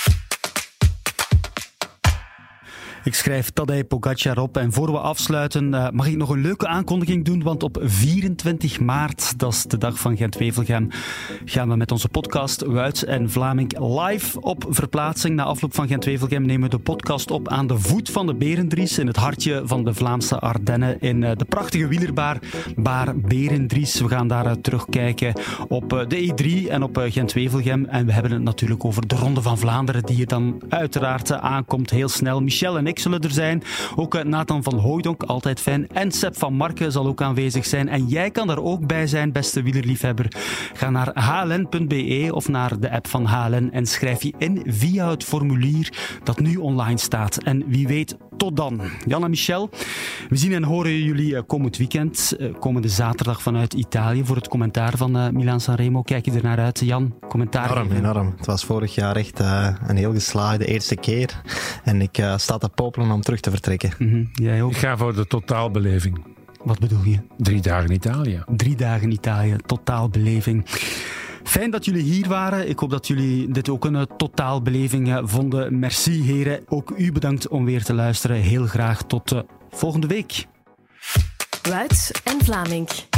Ik schrijf Tadej Pogacar op. En voor we afsluiten uh, mag ik nog een leuke aankondiging doen. Want op vierentwintig maart, dat is de dag van Gent-Wevelgem, gaan we met onze podcast Wout en Vlaming live op verplaatsing. Na afloop van Gent-Wevelgem nemen we de podcast op aan de voet van de Berendries, in het hartje van de Vlaamse Ardennen, in uh, de prachtige wielerbaar Baar Berendries. We gaan daar uh, terugkijken op uh, de E drie en op uh, Gent-Wevelgem. En we hebben het natuurlijk over de Ronde van Vlaanderen, die er dan uiteraard uh, aankomt heel snel. Michel en ik zullen er zijn. Ook Nathan van Hooijdonk, altijd fijn. En Sepp van Marken zal ook aanwezig zijn. En jij kan daar ook bij zijn, beste wielerliefhebber. Ga naar h l n punt b e of naar de app van H L N en schrijf je in via het formulier dat nu online staat. En wie weet Tot dan. Jan en Michel, we zien en horen jullie komend weekend, komende zaterdag vanuit Italië voor het commentaar van uh, Milaan-Sanremo. Kijk je er naar uit, Jan? Commentaar? Enorm, enorm. Het was vorig jaar echt uh, een heel geslaagde eerste keer. En ik uh, sta te popelen om terug te vertrekken. Mm-hmm. Jij ook? Ik ga voor de totaalbeleving. Wat bedoel je? Drie dagen Italië. Drie dagen Italië, totaalbeleving. Fijn dat jullie hier waren. Ik hoop dat jullie dit ook een totaalbeleving vonden. Merci heren. Ook u bedankt om weer te luisteren. Heel graag tot uh, volgende week. Wout en Vlaming.